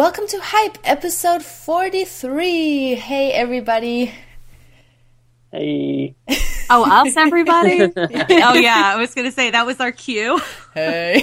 Welcome to Hype, episode 43. Hey, everybody. Hey. Oh, us, everybody? Oh, yeah. I was going to say, that was our cue. Hey.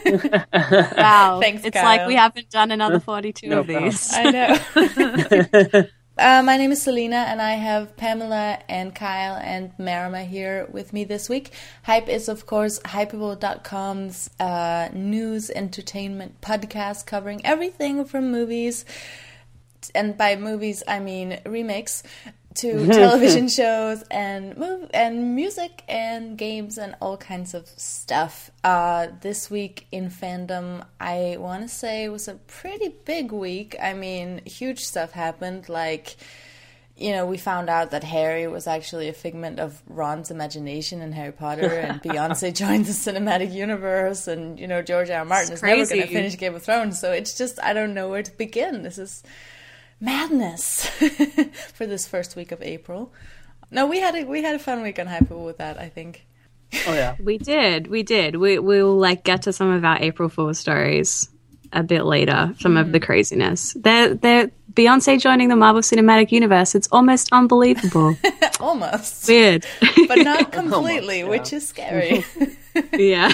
Wow. Thanks, it's Kyle. like we haven't done another 42 No of these. I know. My name is Selena, and I have Pamela and Kyle and Marima here with me this week. Hype is, of course, Hypable.com's news entertainment podcast covering everything from movies, and by movies I mean remakes, to television shows and music and games and all kinds of stuff. This week in fandom, I want to say it was a pretty big week. I mean, huge stuff happened. Like, you know, we found out that Harry was actually a figment of Ron's imagination in Harry Potter, and Beyonce joined the cinematic universe, and, you know, George R. R. Martin is never going to finish Game of Thrones. So it's just, I don't know where to begin. This is madness for this first week of April. No, we had a fun week on Hyper with that, I think. Oh yeah, We did. We'll like get to some of our April Fool's stories a bit later. Some of the craziness. They're Beyonce joining the Marvel Cinematic Universe. It's almost unbelievable. Almost. Weird, But not completely, Almost, yeah. which is scary. yeah.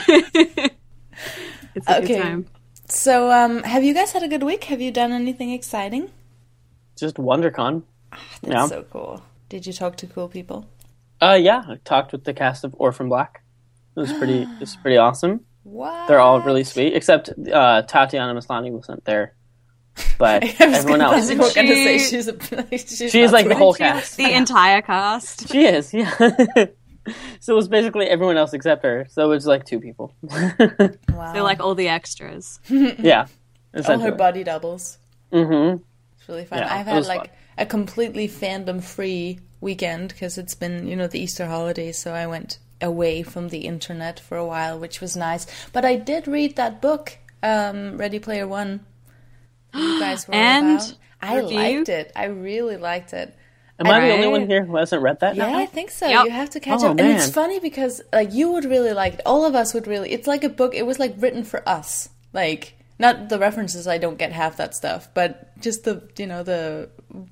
It's a good time. So, have you guys had a good week? Have you done anything exciting? just WonderCon. That's Yeah. so cool. Did you talk to cool people? Yeah, I talked with the cast of Orphan Black. It was pretty awesome. What? They're all really sweet, except Tatiana Maslany wasn't there. But I was everyone gonna- else, I was going to say she- she's she's like the not whole really- cast. The entire cast. She is, yeah. So it was basically everyone else except her. So it was like two people. Wow. They're like all the extras. Yeah, all her essentially. body doubles. Mm-hmm. It's really fun. Yeah, I've it had was like fun. a completely fandom-free weekend because it's been, you know, the Easter holidays, so I went away from the internet for a while, which was nice. But I did read that book, Ready Player One. You guys were And about. I review? liked it. I really liked it. Am I the Right. only one here who hasn't read that? Yeah, I think so. Yep. You have to catch Oh, up. And it's man. funny because like you would really like it. All of us would really. It's like a book. It was like written for us. Like not the references. I don't get half that stuff, but just the, you know, the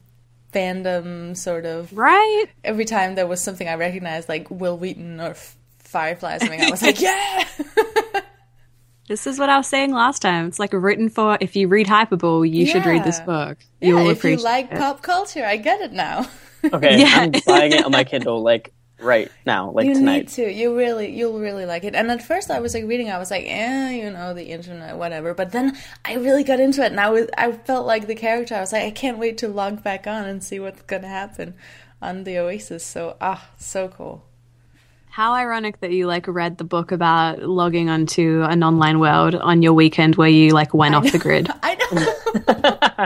fandom sort of. Right? Every time there was something I recognized, like Will Wheaton or Firefly or something, I was like, yeah. This is what I was saying last time. It's like written for, if you read Hypable, you should read this Yeah. book. Yeah, You will if you appreciate like it. pop culture, I get it now. Okay, Yeah. I'm buying it on my Kindle like right now, like You tonight. need to. You'll really like it. And at first I was like reading, I was like, you know, the internet, whatever. But then I really got into it, and I felt like the character. I was like, I can't wait to log back on and see what's gonna happen on the Oasis. So so cool. How ironic that you like read the book about logging onto an online world on your weekend where you like went off the grid. I know.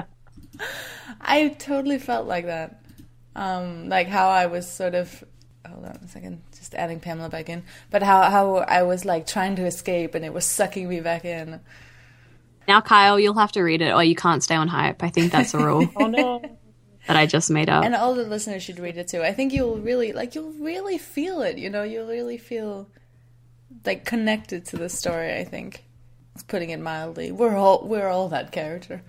I totally felt like that. Like how I was sort of, hold on a second, just adding Pamela back in, but how I was like trying to escape and it was sucking me back in. Now, Kyle, you'll have to read it or you can't stay on Hype. I think that's a rule Oh no. that I just made up. And all the listeners should read it too. I think you'll really feel it, you know, you'll really feel like connected to the story, I think. Putting it mildly. We're all that character.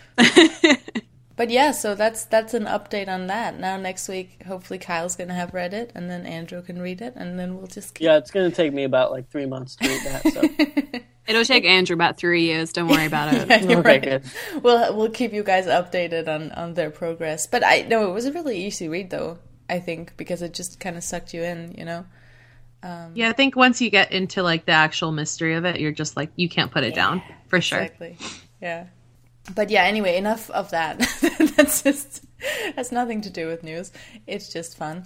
But yeah, so that's an update on that. Now next week, hopefully Kyle's gonna have read it, and then Andrew can read it, and then we'll just keep... Yeah, it's gonna take me about like 3 months to read that. So It'll take Andrew about 3 years. Don't worry about it. Yeah, you're okay, right. good. We'll keep you guys updated on their progress. But I know it was a really easy read though, I think, because it just kind of sucked you in, you know. Yeah, I think once you get into like the actual mystery of it, you're just like, you can't put it down for sure. Exactly. Yeah. But yeah, anyway, enough of that. Has nothing to do with news. It's just fun.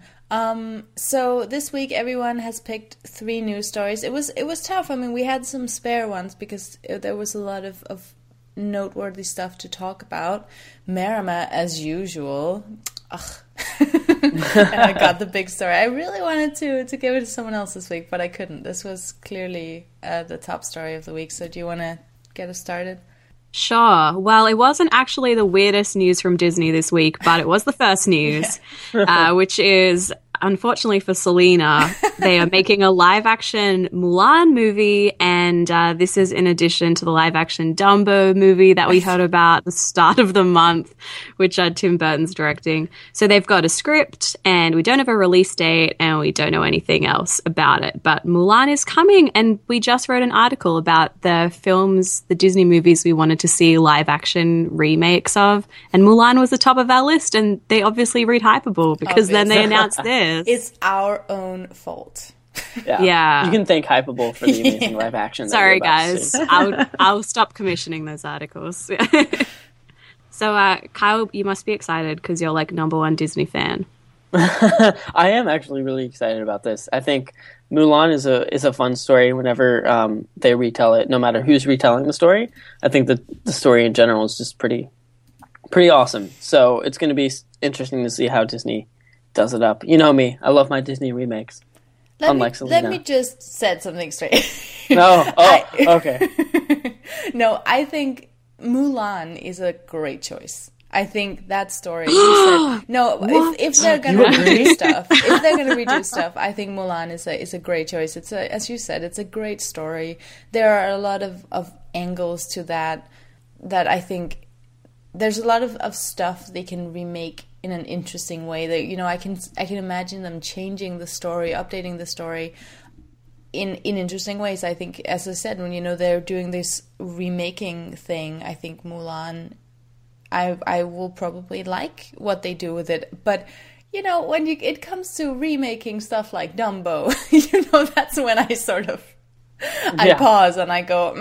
So this week everyone has picked 3 news stories. It was tough. I mean, we had some spare ones because there was a lot of noteworthy stuff to talk about. Marima, as usual. Ugh. And I got the big story. I really wanted to give it to someone else this week, but I couldn't. This was clearly the top story of the week. So do you want to get us started? Sure. Well, it wasn't actually the weirdest news from Disney this week, but it was the first news, which is unfortunately for Selena, they are making a live-action Mulan movie, and this is in addition to the live-action Dumbo movie that we heard about at the start of the month, which Tim Burton's directing. So they've got a script, and we don't have a release date, and we don't know anything else about it. But Mulan is coming, and we just wrote an article about the films, the Disney movies we wanted to see live-action remakes of, and Mulan was the top of our list, and they obviously read Hypable because then they announced this. It's our own fault. Yeah. You can thank Hypable for the amazing live action. Sorry, guys. I'll stop commissioning those articles. So, Kyle, you must be excited because you're like #1 Disney fan. I am actually really excited about this. I think Mulan is a fun story whenever they retell it, no matter who's retelling the story. I think that the story in general is just pretty awesome. So it's going to be interesting to see how Disney does it up. You know me. I love my Disney remakes. Let me just set something straight. No. Okay. No, I think Mulan is a great choice. I think that story. If they're gonna redo stuff, I think Mulan is a great choice. It's as you said, it's a great story. There are a lot of angles to that I think there's a lot of stuff they can remake in an interesting way. That I can imagine them changing the story, updating the story in interesting ways. I think, as I said, when they're doing this remaking thing, I think Mulan, I will probably like what they do with it. But when it comes to remaking stuff like Dumbo, that's when I sort of I pause and I go,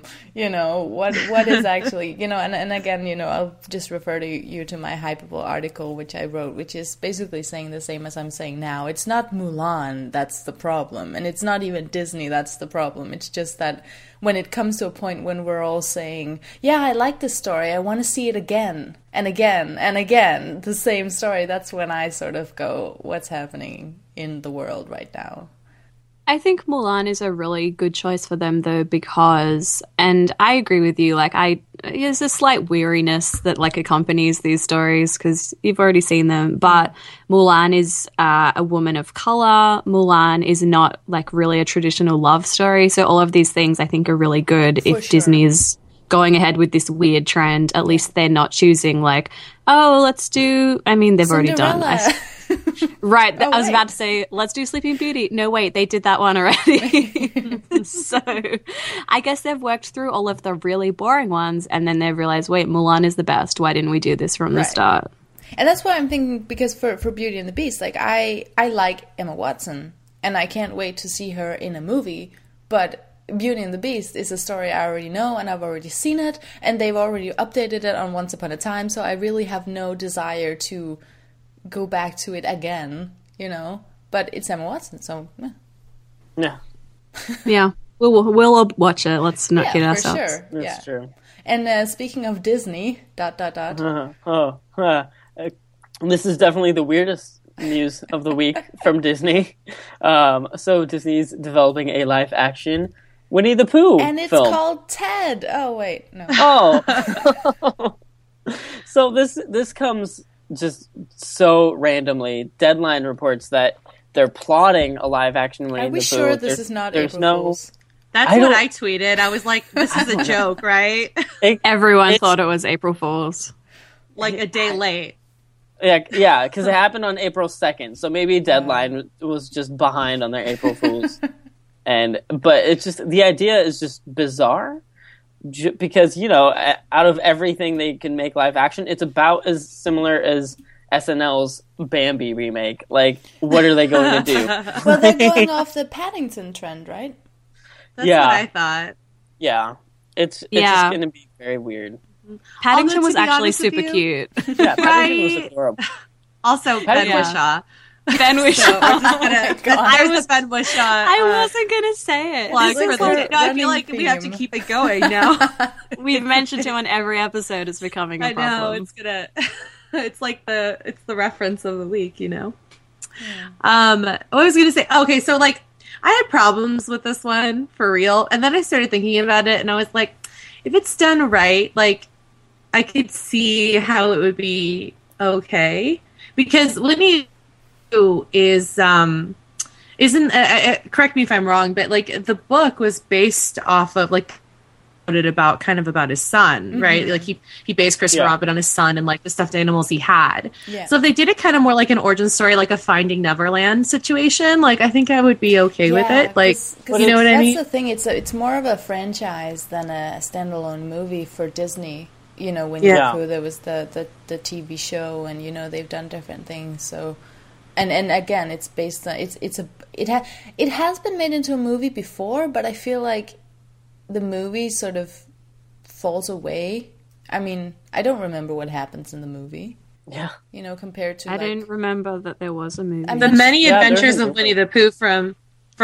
what is actually, and again, I'll just refer to you to my Hypable article, which I wrote, which is basically saying the same as I'm saying now. It's not Mulan that's the problem, and it's not even Disney that's the problem. It's just that when it comes to a point when we're all saying, yeah, I like this story, I want to see it again and again and again, the same story, that's when I sort of go, what's happening in the world right now? I think Mulan is a really good choice for them, though, because, and I agree with you, there's a slight weariness that, accompanies these stories, because you've already seen them, but Mulan is a woman of color. Mulan is not, really a traditional love story, so all of these things, I think, are really good if Disney is going ahead with this weird trend. At least they're not choosing, let's do, they've already done this. Right, I was about to say, let's do Sleeping Beauty. No, wait, they did that one already. So I guess they've worked through all of the really boring ones, and then they've realized, wait, Mulan is the best. Why didn't we do this from the start? And that's why I'm thinking, because for Beauty and the Beast, I like Emma Watson, and I can't wait to see her in a movie, but Beauty and the Beast is a story I already know, and I've already seen it, and they've already updated it on Once Upon a Time, so I really have no desire to go back to it again, but it's Emma Watson, so yeah, we'll watch it. Let's not kid ourselves. Sure. That's true. And speaking of Disney, ... This is definitely the weirdest news of the week from Disney. So Disney's developing a live action Winnie the Pooh and it's film. called Ted. Oh wait, no. Oh. So this comes just so randomly. Deadline reports that they're plotting a live-action Winnie the Pooh. Are we sure this is not April Fool's? That's what I tweeted. I was like, this is a joke, right? Everyone thought it was April Fool's. A day late. Yeah, because it happened on April 2nd, so maybe Deadline was just behind on their April Fool's. But it's just, the idea is just bizarre. Because, out of everything they can make live action, it's about as similar as SNL's Bambi remake. What are they going to do? Well, they're going off the Paddington trend, right? That's what I thought. Yeah. It's just going to be very weird. Paddington was actually super cute. Yeah, Paddington was adorable. Also, Ben Whishaw. Ben Whishaw. I was Ben Whishaw. I wasn't gonna say it. I feel like we have to keep it going now. We've mentioned him on every episode. It's becoming a problem. I know it's the reference of the week. What was I gonna say? Okay, so I had problems with this one for real, and then I started thinking about it, and I was like, if it's done right, I could see how it would be okay, because Winnie is isn't correct me if I'm wrong, but like the book was based off of like about his son, right? Like he based Christopher Robin on his son and like the stuffed animals he had. Yeah. So if they did it kind of more like an origin story, like a Finding Neverland situation, like I think I would be okay with it. Like, you know what I mean? That's the thing. It's more of a franchise than a standalone movie for Disney. You know, when there was the TV show, and you know they've done different things. So, and again, it's based on it has been made into a movie before, but I feel like the movie sort of falls away. I mean, I don't remember what happens in the movie. Yeah. You know, compared to I didn't remember that there was a movie. The Many Adventures of Winnie the Pooh from the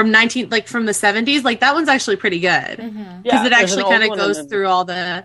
70s, like that one's actually pretty good. Because it actually kind of goes through all the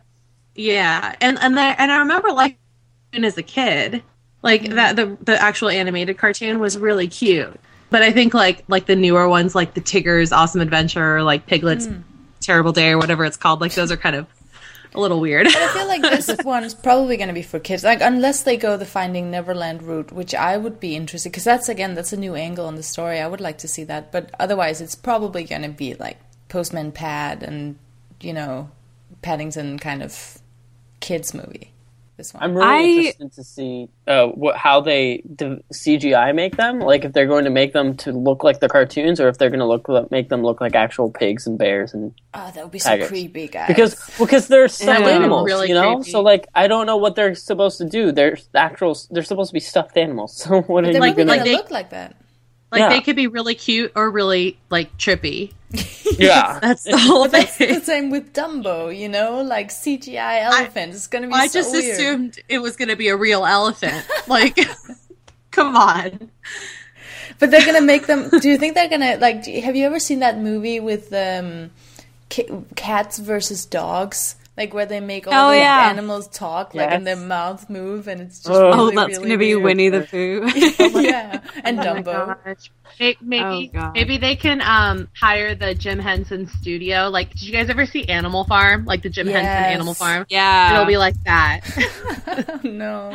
and I remember like as a kid, like that the actual animated cartoon was really cute. But I think like the newer ones, like the Tigger's Awesome Adventure, or like Piglet's Terrible Day, or whatever it's called, like those are kind of a little weird. But I feel like this one's probably going to be for kids, like unless they go the Finding Neverland route, which I would be interested, because that's a new angle in the story. I would like to see that, but otherwise it's probably going to be like Postman Pat and, you know, Paddington kind of kids movie. This one. I'm really interested to see how they CGI make them. Like if they're going to make them to look like the cartoons, or if they're going to make them look like actual pigs and bears and that would be so creepy, guys. Because they're stuffed animals, really you know. creepy. So like I don't know what they're supposed to do. They're supposed to be stuffed animals. So what are they're you going to to look like that? Like they could be really cute or really like trippy. Yeah, that's the whole thing. That's the same with Dumbo, you know, like CGI elephant. It's going to be I so just weird. assumed it was going to be a real elephant. Like, come on. But they're going to make them... Do you think they're going to... Like, have you ever seen that movie with cats versus dogs? Like, where they make all the animals talk, like, and their mouths move, and it's just really, that's going to be weird. Winnie the Pooh. Yeah, and Dumbo. Maybe they can hire the Jim Henson studio. Like, did you guys ever see Animal Farm? Like the Jim Henson Animal Farm? Yeah. It'll be like that. No.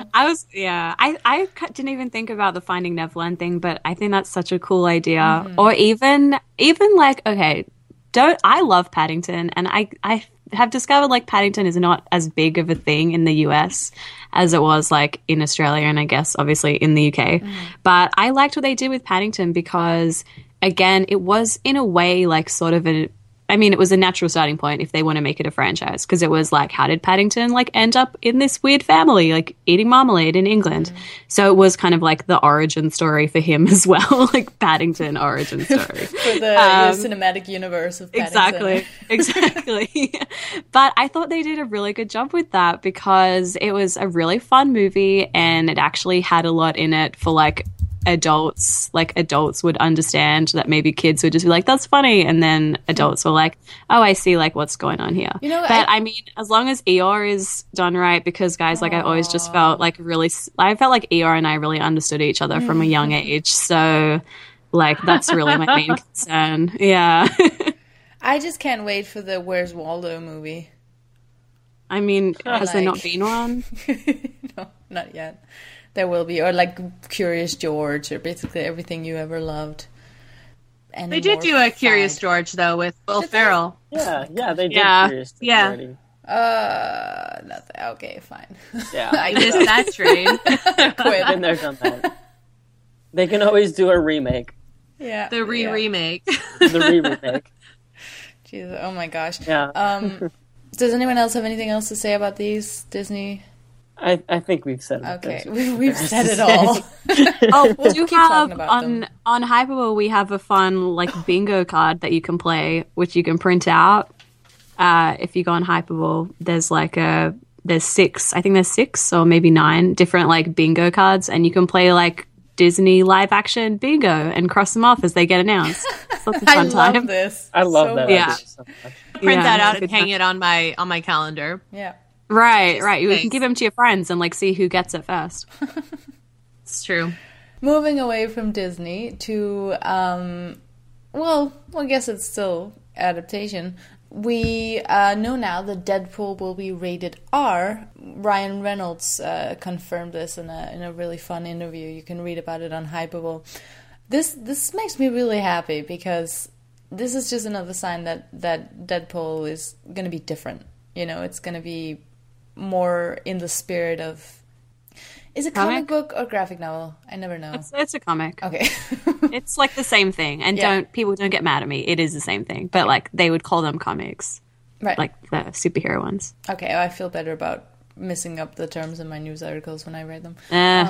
I didn't even think about the Finding Neverland thing, but I think that's such a cool idea. Or even like, okay, I love Paddington, and I have discovered like Paddington is not as big of a thing in the US as it was like in Australia, and I guess obviously in the UK. But I liked what they did with Paddington because, again, it was in a way like sort of it was a natural starting point if they want to make it a franchise, because it was like, how did Paddington like end up in this weird family, like eating marmalade in England? So it was kind of like the origin story for him as well, like Paddington origin story. For the cinematic universe of Paddington. Exactly. But I thought they did a really good job with that, because it was a really fun movie, and it actually had a lot in it for like adults would understand that maybe kids would just be like, that's funny, and then adults were like, oh, I see like what's going on here. You know, but I mean, as long as Eeyore is done right, because guys, like I always just felt like I felt like Eeyore and I really understood each other from a young age, so like that's really my main concern. Yeah. I just can't wait for the Where's Waldo movie. I mean, has there not been one? No, not yet. There will be, or like Curious George, or basically everything you ever loved. And they did do a Curious George though with Will Ferrell. Yeah, they did. Curious George already. Nothing. Okay, fine. Yeah, I missed that train. Quit. Been there, done that. They can always do a remake. Yeah, the remake. The remake. Jesus, oh my gosh. Yeah. Does anyone else have anything else to say about these Disney? I think we've said it. Okay, we've said it all. We'll keep talking about them. On Hypable, we have a fun like bingo card that you can play, which you can print out. If you go on Hypable, there's 6 or maybe 9 different like bingo cards, and you can play like Disney live action bingo and cross them off as they get announced. So it's a fun time. I love this. I love that. Yeah. So much. Print that out and hang it on my calendar. Yeah. Right. You can give them to your friends and like see who gets it first. It's true. Moving away from Disney to, I guess it's still adaptation. we know now that Deadpool will be rated R. Ryan Reynolds confirmed this in a really fun interview. You can read about it on Hypable. This makes me really happy because this is just another sign that Deadpool is going to be different. You know, it's going to be more in the spirit of... Is it comic book or graphic novel? I never know. It's a comic. Okay. It's like the same thing. And people don't get mad at me. It is the same thing. But like they would call them comics. Right. Like the superhero ones. Okay, I feel better about messing up the terms in my news articles when I read them.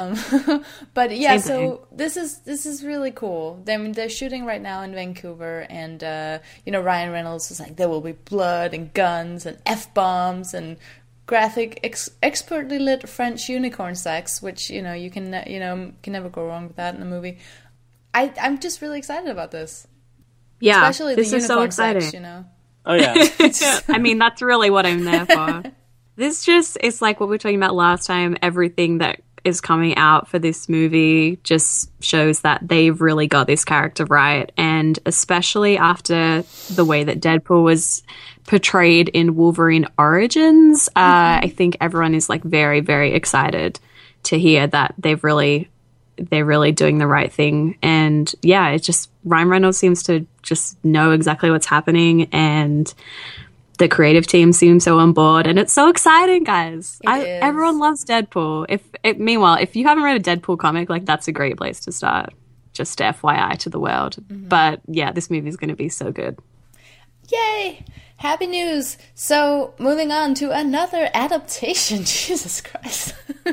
But yeah, so this is really cool. I mean, they're shooting right now in Vancouver, and Ryan Reynolds was like, there will be blood and guns and F-bombs and graphic, expertly lit French unicorn sex, which you can never go wrong with that in a movie. I'm just really excited about this. Yeah, especially this the is unicorn so exciting. sex. Oh yeah. I mean, that's really what I'm there for. This just is like what we were talking about last time. Everything that is coming out for this movie just shows that they've really got this character right, and especially after the way that Deadpool was portrayed in Wolverine Origins, I think everyone is like very, very excited to hear that they're really doing the right thing. And yeah, it's just Ryan Reynolds seems to just know exactly what's happening, and the creative team seems so on board, and it's so exciting, guys. Everyone loves Deadpool. Meanwhile, if you haven't read a Deadpool comic, like that's a great place to start. Just FYI to the world. Mm-hmm. But yeah, this movie is going to be so good. Yay! Happy news! So, moving on to another adaptation. Jesus Christ.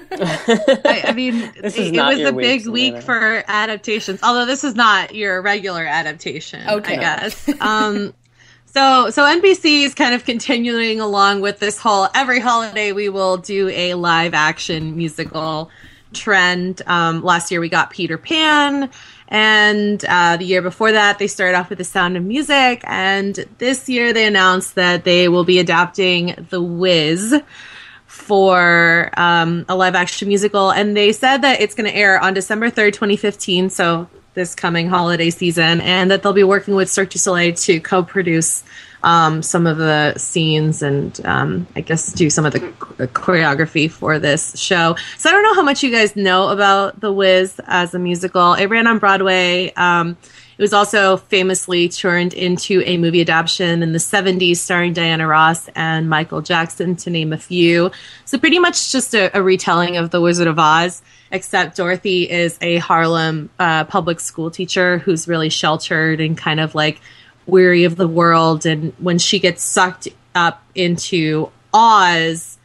I mean, it was a big week for adaptations. Although this is not your regular adaptation, I guess. So NBC is kind of continuing along with this whole every holiday we will do a live action musical trend. Last year we got Peter Pan, and the year before that they started off with The Sound of Music, and this year they announced that they will be adapting The Wiz for a live action musical, and they said that it's going to air on December 3rd, 2015, so this coming holiday season, and that they'll be working with Cirque du Soleil to co-produce some of the scenes and I guess do some of the choreography for this show. So I don't know how much you guys know about The Wiz as a musical. It ran on Broadway. It was also famously turned into a movie adaptation in the 70s starring Diana Ross and Michael Jackson, to name a few. So pretty much just a retelling of The Wizard of Oz, except Dorothy is a Harlem public school teacher who's really sheltered and kind of like weary of the world. And when she gets sucked up into Oz,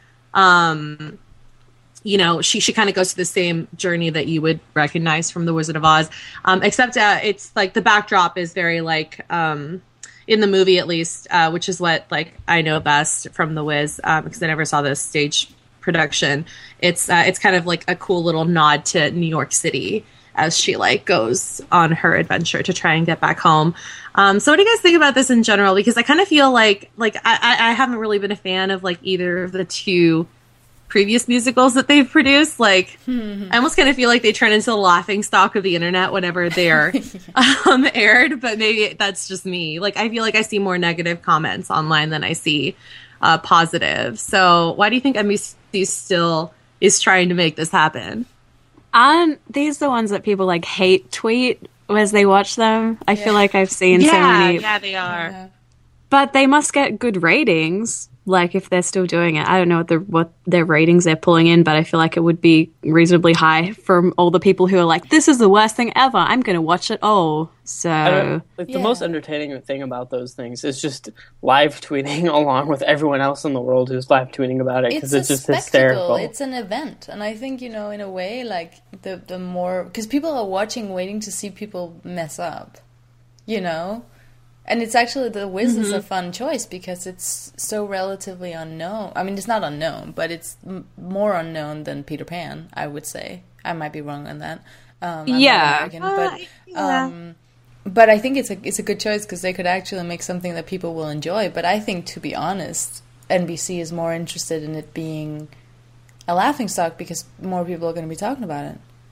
she kind of goes through the same journey that you would recognize from The Wizard of Oz. Except it's like the backdrop is very like, in the movie at least, which is what like I know best from The Wiz, because I never saw the stage production. It's kind of like a cool little nod to New York City as she like goes on her adventure to try and get back home. So what do you guys think about this in general? Because I kind of feel like I haven't really been a fan of like either of the two previous musicals that they've produced. Like I almost kind of feel like they turn into the laughing stock of the internet whenever they're aired, but maybe that's just me. Like I feel like I see more negative comments online than I see positive. So why do you think NBC still is trying to make this happen? These are the ones that people like hate tweet as they watch them. I feel like I've seen so many. Yeah, they are. Yeah. But they must get good ratings. Like if they're still doing it, I don't know what their ratings they're pulling in, but I feel like it would be reasonably high from all the people who are like, "This is the worst thing ever. I'm going to watch it all." So the most entertaining thing about those things is just live tweeting along with everyone else in the world who's live tweeting about it, because it's just hysterical. It's an event, and I think in a way, like the more, because people are watching, waiting to see people mess up, And it's actually, The Wiz is a fun choice because it's so relatively unknown. I mean, it's not unknown, but it's more unknown than Peter Pan, I would say. I might be wrong on that. I'm not American, but I think it's a good choice because they could actually make something that people will enjoy. But I think, to be honest, NBC is more interested in it being a laughingstock because more people are going to be talking about it.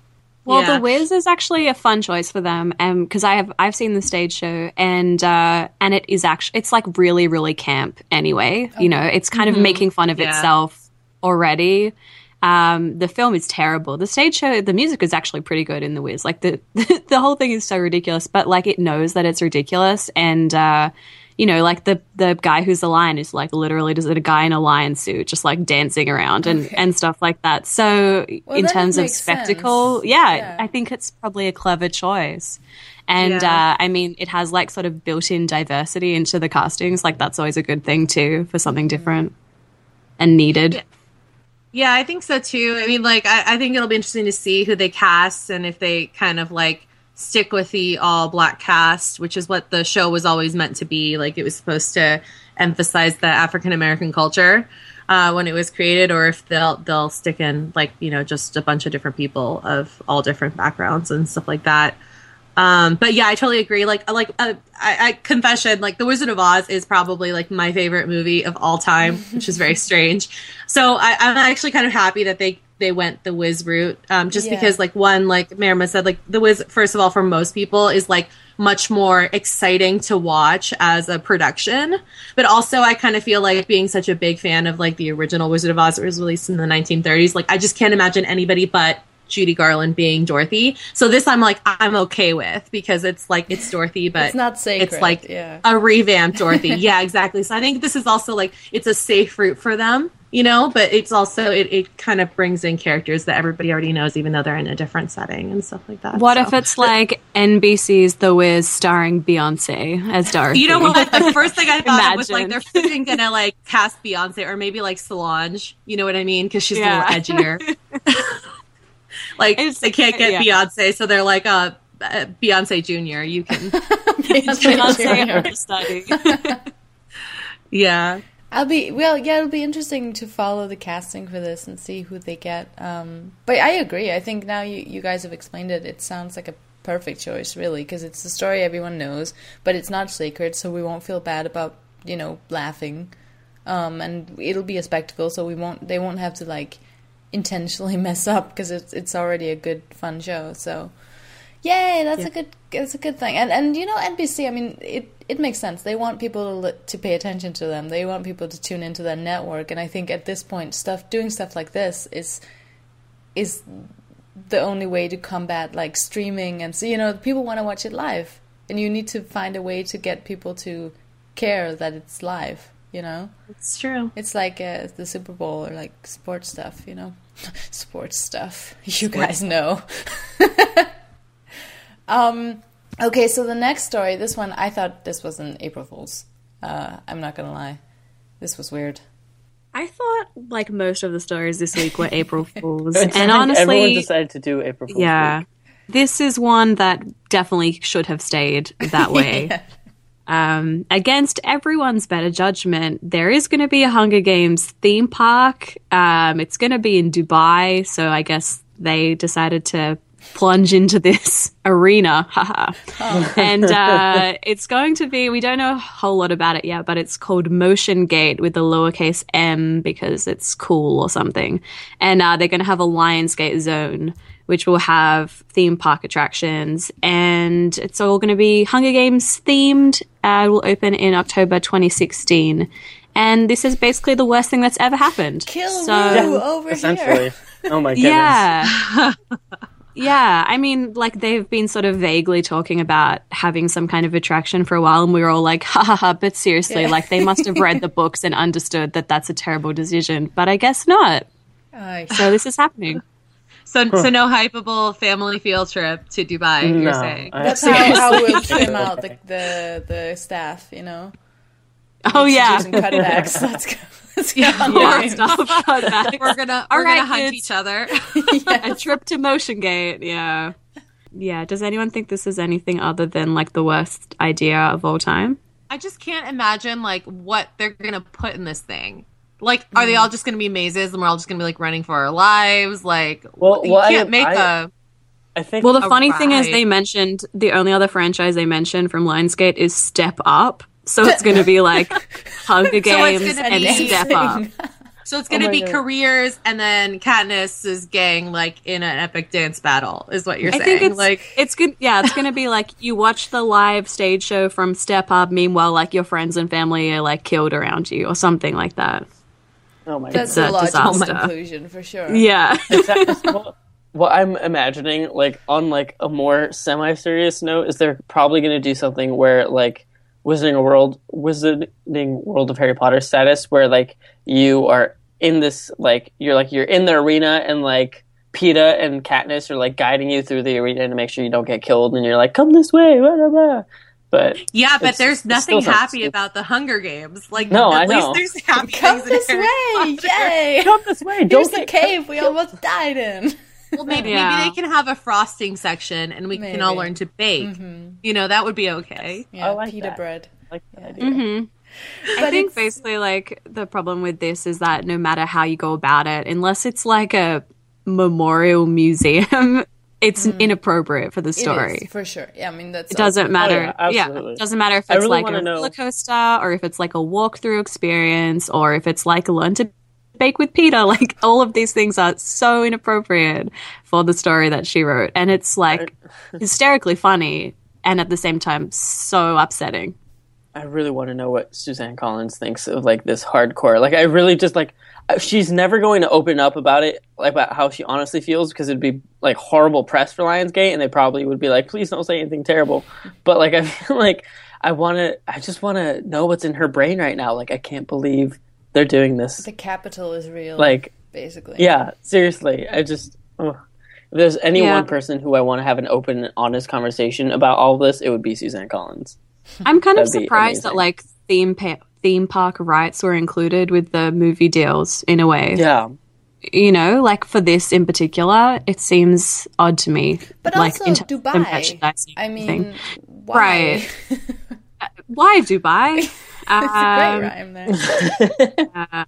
Well, Yeah. The Wiz is actually a fun choice for them, because I've seen the stage show, and it is actually, it's like really, really camp anyway. You know, it's kind of making fun of Yeah. itself already. The film is terrible. The stage show, the music is actually pretty good in The Wiz. Like the the whole thing is so ridiculous, but like it knows that it's ridiculous, and you know, like the guy who's the lion is like literally just a guy in a lion suit, just like dancing around and stuff like that. So in that terms of makes spectacle, sense. yeah, I think it's probably a clever choice. And Yeah. I mean, it has like sort of built-in diversity into the castings. Like that's always a good thing too for something different and needed. Yeah. Yeah, I think so too. I mean, like, I think it'll be interesting to see who they cast and if they kind of like stick with the all black cast, which is what the show was always meant to be. Like, it was supposed to emphasize the African American culture when it was created, or if they'll stick in like, you know, just a bunch of different people of all different backgrounds and stuff like that. But yeah, I totally agree. I confession, like The Wizard of Oz is probably like my favorite movie of all time, which is very strange. So I'm actually kind of happy that they went the Wiz route, because like one, like Marima said, like The Wiz, first of all, for most people is like much more exciting to watch as a production. But also I kind of feel like, being such a big fan of like the original Wizard of Oz that was released in the 1930s, like I just can't imagine anybody but Judy Garland being Dorothy. So this I'm okay with, because it's like, it's Dorothy, but It's not sacred. it's like yeah. a revamped Dorothy. Yeah, exactly. So I think this is also like, it's a safe route for them, you know, but it's also, it kind of brings in characters that everybody already knows, even though they're in a different setting and stuff like that. What if it's like NBC's The Wiz starring Beyonce as Dorothy? You know what? The first thing I thought of was like, Imagine. they're freaking gonna like cast Beyonce, or maybe like Solange. You know what I mean? Because she's Yeah. a little edgier. Like, they can't get Beyonce, so they're like, Beyonce Jr. You can, Beyonce understudy. yeah. It'll be interesting to follow the casting for this and see who they get. But I agree. I think now you guys have explained it. It sounds like a perfect choice, really, because it's the story everyone knows, but it's not sacred, so we won't feel bad about, you know, laughing. And it'll be a spectacle, so they won't have to like intentionally mess up, because it's already a good fun show. So yay, that's a good thing. And you know, NBC, I mean, it makes sense. They want people to pay attention to them. They want people to tune into their network, and I think at this point doing stuff like this is the only way to combat like streaming. And so, you know, people want to watch it live, and you need to find a way to get people to care that it's live. You know, It's true. it's like the Super Bowl or like sports stuff, you know. Sports stuff. You guys know. Okay, so the next story, this one, I thought this was an April Fool's. I'm not gonna lie. This was weird. I thought like most of the stories this week were April Fools. I And think honestly, everyone decided to do April Fool's yeah, week. this is one that definitely should have stayed that way. Against everyone's better judgment, there is going to be a Hunger Games theme park. It's going to be in Dubai, so I guess they decided to plunge into this arena. Haha. And it's going to be, we don't know a whole lot about it yet, but it's called Motion Gate with a lowercase m because it's cool or something. And they're going to have a Lionsgate zone, which will have theme park attractions, and it's all going to be Hunger Games themed. It will open in October 2016. And this is basically the worst thing that's ever happened. Kill So- Rue over Essentially. here. Oh my goodness. Yeah. Yeah, I mean, like, they've been sort of vaguely talking about having some kind of attraction for a while, and we were all like, ha ha ha, but seriously, like, they must have read the books and understood that that's a terrible decision, but I guess not. So this is happening. So no hypeable family field trip to Dubai, you're No, saying? That's how we'll trim out the staff, you know? Oh, yeah. Using cutbacks. Let's go. Let's go. Yeah, stop. Cutbacks. We're gonna right, hunt kids. each other. A trip to Motion Gate, yeah. Yeah, does anyone think this is anything other than, like, the worst idea of all time? I just can't imagine like what they're gonna put in this thing. Like, are they all just gonna be mazes and we're all just gonna be like running for our lives? Like, Well, you well, can't make I think Well, the funny thing is ride. they mentioned, the only other franchise they mentioned from Lionsgate is Step Up. So it's going to be like Hunger Games gonna and be- Step Up. So it's going to be God. careers and then Katniss's gang like in an epic dance battle is what you're saying. I think like it's good. Yeah, it's going to be like you watch the live stage show from Step Up. Meanwhile, like your friends and family are like killed around you or something like that. Oh my That's god. a logical disaster. conclusion for sure. Yeah. What I'm imagining, like on like a more semi-serious note, is they're probably going to do something where like Wizarding World of Harry Potter status, where like you are in this like you're in the arena and like PETA and Katniss are like guiding you through the arena to make sure you don't get killed, and you're like, come this way, blah, blah, blah. But there's nothing still happy stupid. about the Hunger Games. Like, No, at I least know. there's happy Come things in this Harry way! Potter. Yay! come this way. Here's Don't the get cave we almost died in. Well, maybe Yeah. they can have a frosting section, and we can all Maybe. learn to bake. You know, that would be okay. Yeah, I like pita that. bread. like that Yeah. idea. I But think it's- basically like the problem with this is that no matter how you go about it, unless it's like a memorial museum, it's inappropriate for the story. It is, for sure. Yeah, I mean, that's It doesn't matter. absolutely. It doesn't matter if I it's really like wanna a know- roller coaster or if it's like a walkthrough experience or if it's like learn to bake with Peter. Like all of these things are so inappropriate for the story that she wrote, and it's like hysterically funny and at the same time so upsetting. I really want to know what Suzanne Collins thinks of like this hardcore. Like, I really just like she's never going to open up about it, like about how she honestly feels, because it'd be like horrible press for Lionsgate, and they probably would be like, "Please don't say anything terrible." But like, I feel like I just want to know what's in her brain right now. Like, I can't believe they're doing this. The capital is real. Like, basically. yeah, seriously. I just, if there's any Yeah. one person who I want to have an open and honest conversation about all of this, it would be Suzanne Collins. I'm kind of That'd be surprised that amazing. like theme park rights were included with the movie deals in a way. Yeah. You know, like for this in particular, it seems odd to me. But like, also in terms of Dubai. merchandising I and mean, everything. why? Right. Why Dubai? It's a great rhyme there.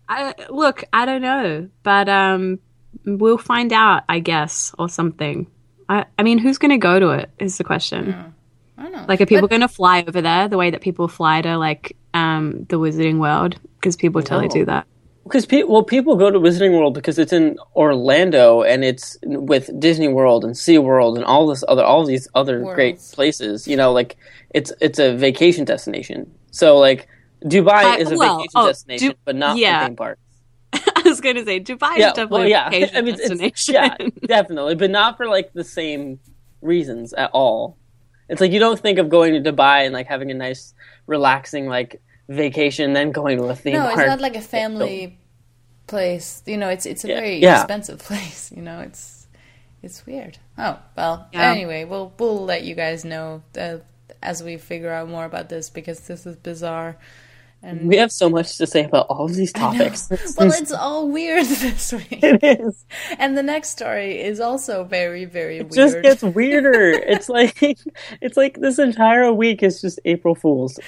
I don't know, but we'll find out, I guess, or something. I mean, who's going to go to it is the question. I don't know. Like, are people going to fly over there the way that people fly to like the Wizarding World? Because people totally do that. Because people go to Wizarding World because it's in Orlando and it's with Disney World and SeaWorld and all these other great Worlds. places. You know, like it's a vacation destination. So like Dubai is a vacation destination, but not a theme park. I was going to say Dubai is definitely a vacation destination. Yeah, definitely, but not for like the same reasons at all. It's like you don't think of going to Dubai and like having a nice, relaxing like vacation, then going to a theme No, park. it's not like a family place. You know, it's a very Yeah. expensive place. You know, it's weird. Oh well. Yeah. Anyway, we'll let you guys know as we figure out more about this because this is bizarre. And We have so much to say about all of these topics. well, it's all weird this week. It is. And the next story is also very, very It weird. just gets weirder. It's like this entire week is just April Fools.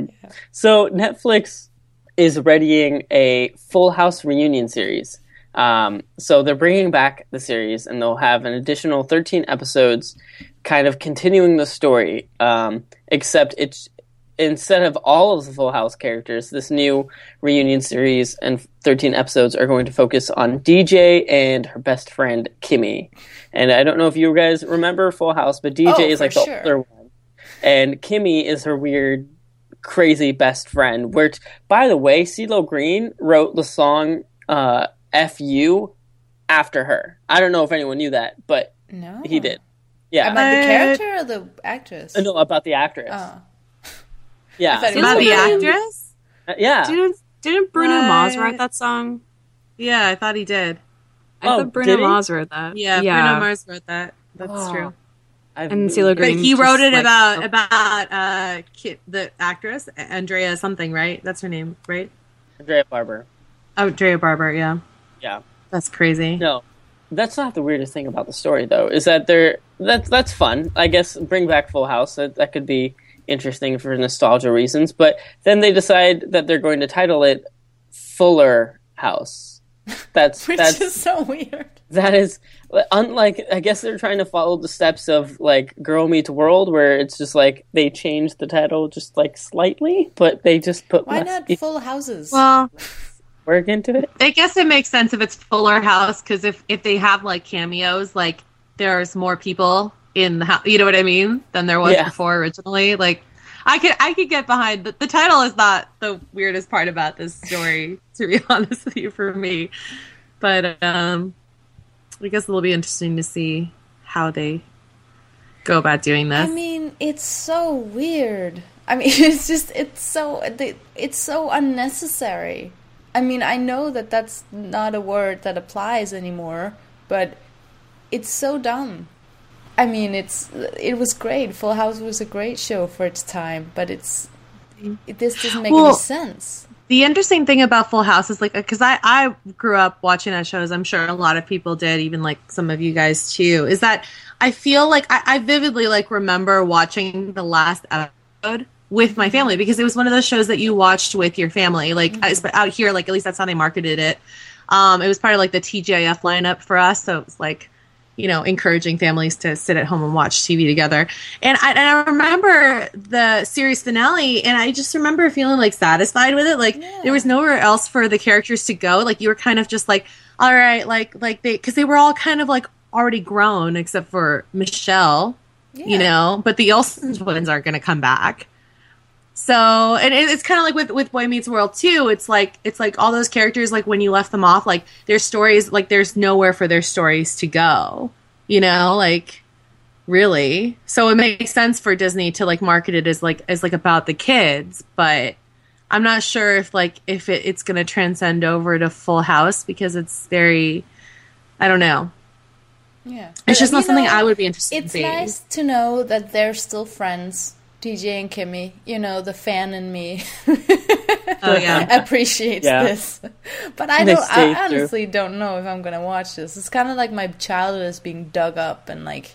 So Netflix is readying a Full House reunion series. So they're bringing back the series, and they'll have an additional 13 episodes, kind of continuing the story. Except it's instead of all of the Full House characters, this new reunion series and 13 episodes are going to focus on DJ and her best friend Kimmy. And I don't know if you guys remember Full House, but DJ is for like the sure. older one, and Kimmy is her weird, crazy best friend. By the way, CeeLo Green wrote the song "F You" after her. I don't know if anyone knew that, but No. he did. Yeah, About the character or the actress? no, about the actress. Oh. Yeah, I thought it About was the Green. actress? yeah. Didn't Bruno What? Mars write that song? Yeah, I thought he did. I Oh, thought Bruno did he? Mars wrote that. Yeah, Bruno Mars wrote that. That's Oh. true. And CeeLo But Green. he just, wrote it like, about the actress Andrea something, right? That's her name, right? Andrea Barber. Oh, Andrea Barber. Yeah, Yeah. that's crazy. No, that's not the weirdest thing about the story, though. Is that that's fun. I guess bring back Full House. That could be interesting for nostalgia reasons. But then they decide that they're going to title it Fuller House. That's Which is so weird. that is unlike. I guess they're trying to follow the steps of like Girl Meets World, where it's just like they changed the title just like slightly, but they just put Why less not full houses? Well, work into it. I guess it makes sense if it's Fuller House, because if they have like cameos, like there's more people in the house, you know what I mean, than there was before originally. Like I could get behind the title is not the weirdest part about this story, to be honest with you, for me. But I guess it'll be interesting to see how they go about doing this. I mean, it's so weird. I mean, it's so unnecessary. I mean, I know that that's not a word that applies anymore, but it's so dumb. I mean, it was great. Full House was a great show for its time, but this doesn't make any sense. The interesting thing about Full House is, like, because I grew up watching that show, as I'm sure a lot of people did, even like some of you guys too, is that I feel like I vividly like remember watching the last episode with my family, because it was one of those shows that you watched with your family. Like out here, like at least that's how they marketed it. It was part of like the TGIF lineup for us, so it was like, you know, encouraging families to sit at home and watch TV together. And I remember the series finale, and I just remember feeling like satisfied with it. Like there was nowhere else for the characters to go. Like you were kind of just like, all right, like because they were all kind of like already grown except for Michelle, you know, but the Olsen twins aren't going to come back. So, and it's kind of like with Boy Meets World too. It's like all those characters, like when you left them off, like their stories, like there's nowhere for their stories to go, you know, like really. So it makes sense for Disney to like market it as like about the kids, but I'm not sure if it's going to transcend over to Full House, because it's very, I don't know. Yeah. It's just not something I would be interested in seeing. It's nice to know that they're still friends. TJ and Kimmy, you know, the fan in me appreciates this. But I honestly don't know if I'm going to watch this. It's kind of like my childhood is being dug up and like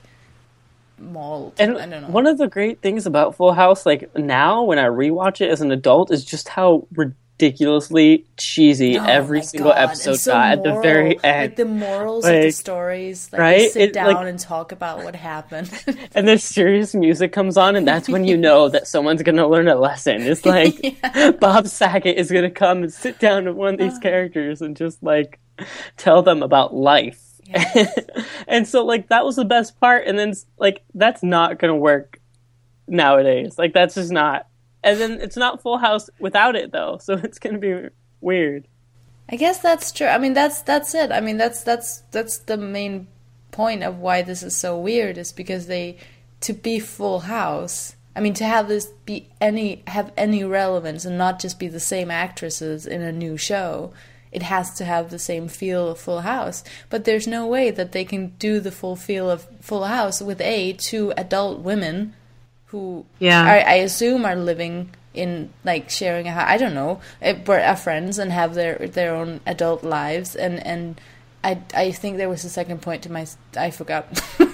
mauled. And I don't know. One of the great things about Full House, like now when I rewatch it as an adult, is just how ridiculously cheesy every single episode got at the very end. Like the morals of the stories, like right? They sit down and talk about what happened. And the serious music comes on, and that's when you know that someone's going to learn a lesson. It's like Bob Saget is going to come and sit down with one of these characters and just like tell them about life. Yes. And so like that was the best part, and then like that's not going to work nowadays. Like that's just not. And then it's not Full House without it, though, so it's going to be weird. I guess that's true. I mean, that's it. I mean, that's the main point of why this is so weird, is because to be Full House, I mean, to have this have any relevance and not just be the same actresses in a new show, it has to have the same feel of Full House. But there's no way that they can do the full feel of Full House with two adult women who I assume are living in, like, sharing a house, I don't know, are friends and have their own adult lives, and I think there was a second point to I forgot.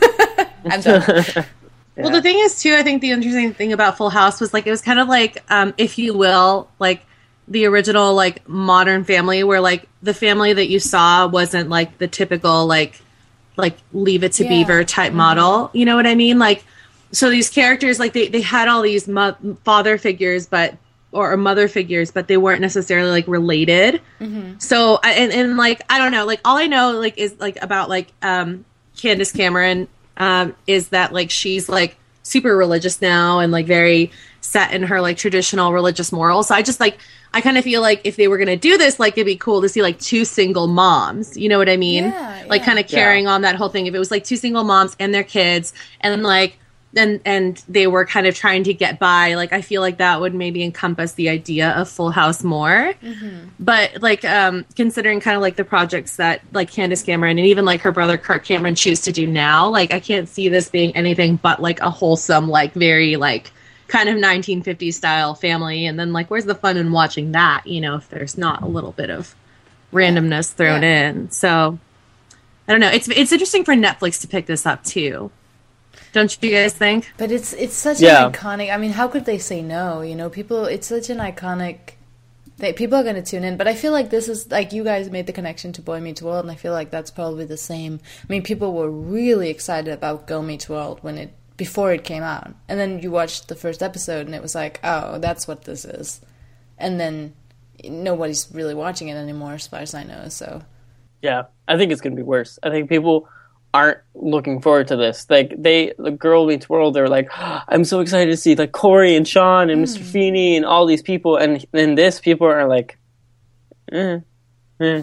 I'm done. Well, the thing is too, I think the interesting thing about Full House was like it was kind of like, if you will, like the original like Modern Family, where like the family that you saw wasn't like the typical like Leave It to Beaver type model. You know what I mean? Like. So these characters, like, they had all these father figures, or mother figures, but they weren't necessarily, like, related. Mm-hmm. So, and, like, I don't know. Like, all I know, like, is, like, about, like, Candace Cameron is that, like, she's, like, super religious now and, like, very set in her, like, traditional religious morals. So I just, like, I kind of feel like if they were going to do this, like, it'd be cool to see, like, two single moms. You know what I mean? Yeah, like, kind of carrying on that whole thing. If it was, like, two single moms and their kids, and, like, and they were kind of trying to get by, like, I feel like that would maybe encompass the idea of Full House more. Mm-hmm. But, like, considering kind of, like, the projects that, like, Candace Cameron and even, like, her brother Kirk Cameron choose to do now, like, I can't see this being anything but, like, a wholesome, like, very, like, kind of 1950s style family. And then, like, where's the fun in watching that, you know, if there's not a little bit of randomness thrown in. So, I don't know. It's interesting for Netflix to pick this up, too. Don't you guys think? But it's such an iconic. I mean, how could they say no? You know, people. It's such an iconic. People are going to tune in. But I feel like this is like you guys made the connection to Boy Meets World, and I feel like that's probably the same. I mean, people were really excited about Girl Meets World before it came out, and then you watched the first episode, and it was like, oh, that's what this is. And then nobody's really watching it anymore, as far as I know. So Yeah, I think it's going to be worse. I think people aren't looking forward to this. Like the Girl Meets World, they're like, oh, I'm so excited to see like Corey and Sean and Mr. Feeney and all these people, and then this people are like, yeah. That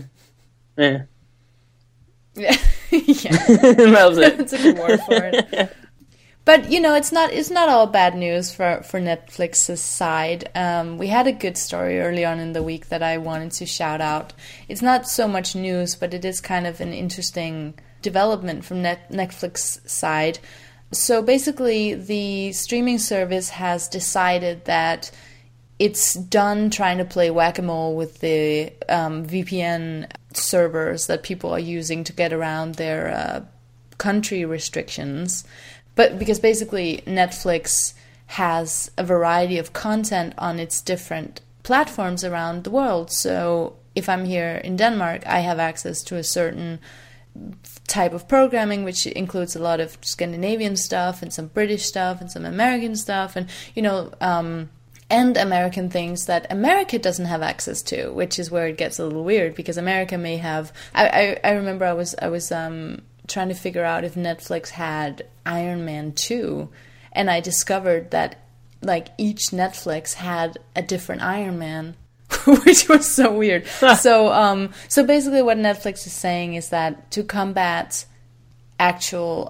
was it. That's a good word for it. But it's not all bad news for Netflix's side. We had a good story early on in the week that I wanted to shout out. It's not so much news, but it is kind of an interesting development from Netflix side. So basically, the streaming service has decided that it's done trying to play whack-a-mole with the VPN servers that people are using to get around their country restrictions. But because basically Netflix has a variety of content on its different platforms around the world. So if I'm here in Denmark, I have access to a certain type of programming, which includes a lot of Scandinavian stuff and some British stuff and some American stuff, and and American things that America doesn't have access to, which is where it gets a little weird, because America may have. I remember I was trying to figure out if Netflix had Iron Man 2, and I discovered that like each Netflix had a different Iron Man, which was so weird. So basically what Netflix is saying is that to combat actual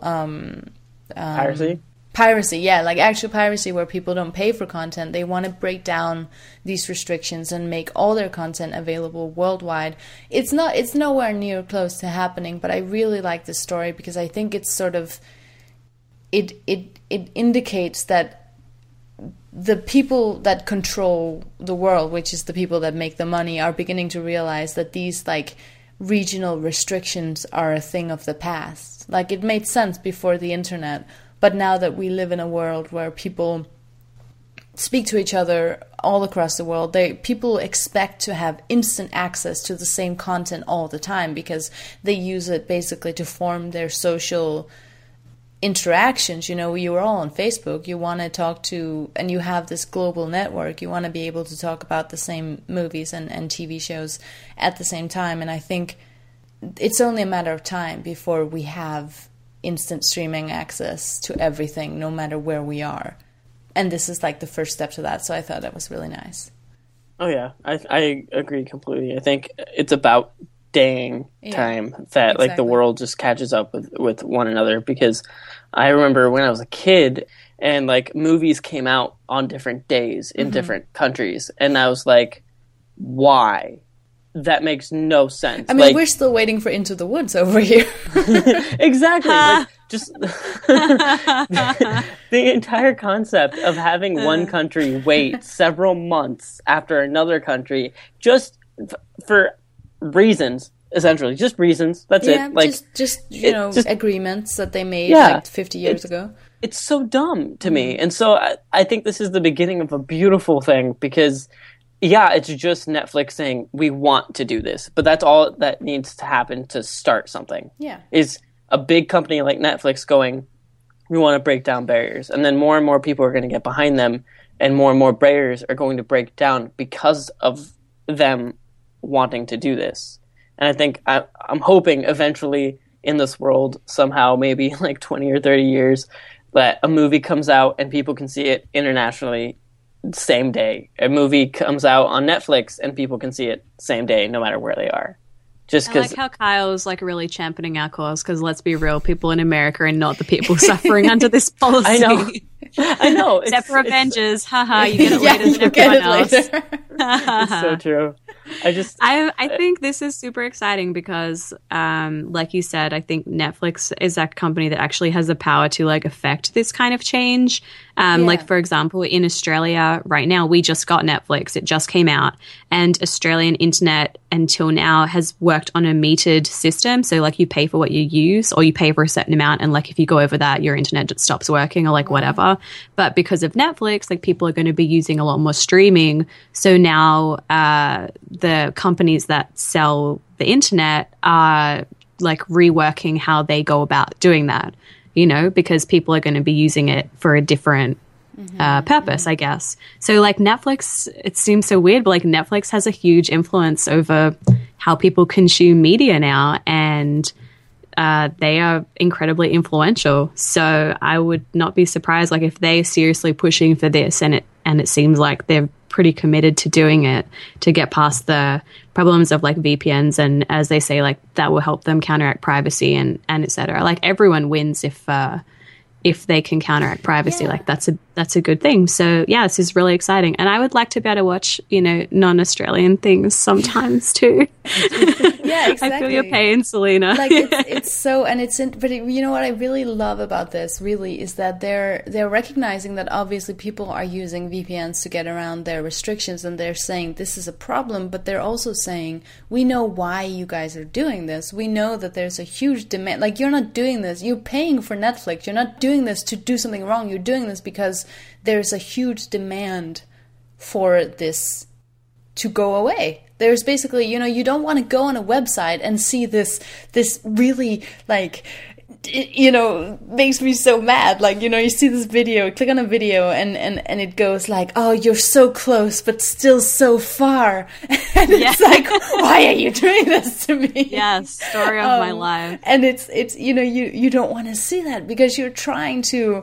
piracy, yeah, like actual piracy where people don't pay for content, they want to break down these restrictions and make all their content available worldwide. It's nowhere near close to happening, but I really like this story because I think it's sort of it indicates that the people that control the world, which is the people that make the money, are beginning to realize that these like regional restrictions are a thing of the past. Like it made sense before the internet, but now that we live in a world where people speak to each other all across the world, people expect to have instant access to the same content all the time because they use it basically to form their social interactions. You're all on Facebook, you want to talk to, and you have this global network, you want to be able to talk about the same movies and TV shows at the same time. And I think it's only a matter of time before we have instant streaming access to everything, no matter where we are. And this is like the first step to that, so I thought that was really nice. Oh yeah, I agree completely. I think it's about dang time that exactly. like the world just catches up with one another, because I remember when I was a kid and like movies came out on different days in different countries, and I was like, why? That makes no sense. I mean, we're still waiting for Into the Woods over here. Exactly. Like, just the entire concept of having one country wait several months after another country just for reasons, essentially. Just reasons. That's it. Like just agreements that they made like 50 years ago. It's so dumb to me. And so I think this is the beginning of a beautiful thing, because yeah, it's just Netflix saying, we want to do this. But that's all that needs to happen to start something. Yeah. Is a big company like Netflix going, we want to break down barriers. And then more and more people are going to get behind them, and more barriers are going to break down because of them wanting to do this. And I think I'm hoping eventually in this world, somehow, maybe like 20 or 30 years, that a movie comes out and people can see it internationally same day. A movie comes out on Netflix and people can see it same day, no matter where they are. Just because, I like how Kyle's like really championing our cause, because let's be real, people in America are not the people suffering under this policy. I know. Except for Avengers, haha, you get it later than everyone else. It's so true. I think this is super exciting because, like you said, I think Netflix is that company that actually has the power to like affect this kind of change. Like, for example, in Australia right now, we just got Netflix. It just came out, and Australian internet until now has worked on a metered system. So like you pay for what you use, or you pay for a certain amount, and like if you go over that, your internet just stops working, or like whatever. But because of Netflix, like people are going to be using a lot more streaming. So now the companies that sell the internet are like reworking how they go about doing that, because people are going to be using it for a different purpose, I guess. So like Netflix, it seems so weird, but like Netflix has a huge influence over how people consume media now, and they are incredibly influential. So I would not be surprised, like if they're seriously pushing for this, and it seems like they're pretty committed to doing it to get past the problems of like VPNs, and as they say, like that will help them counteract privacy and et cetera. Like everyone wins if they can counteract privacy. Like that's a good thing. So yeah, this is really exciting, and I would like to be able to watch non-Australian things sometimes too. Yeah, exactly. I feel your pain, Selena. Like it's so, and but you know what I really love about this really is that they're recognizing that obviously people are using VPNs to get around their restrictions, and they're saying this is a problem, but they're also saying we know why you guys are doing this. We know that there's a huge demand. Like you're not doing this, you're paying for Netflix. You're not doing this to do something wrong. You're doing this because there's a huge demand for this to go away. There's basically, you don't want to go on a website and see this really, like, makes me so mad. Like, you see this video, click on a video, and it goes like, oh, you're so close, but still so far. And it's like, why are you doing this to me? Yeah, story of my life. And it's you don't want to see that because you're trying to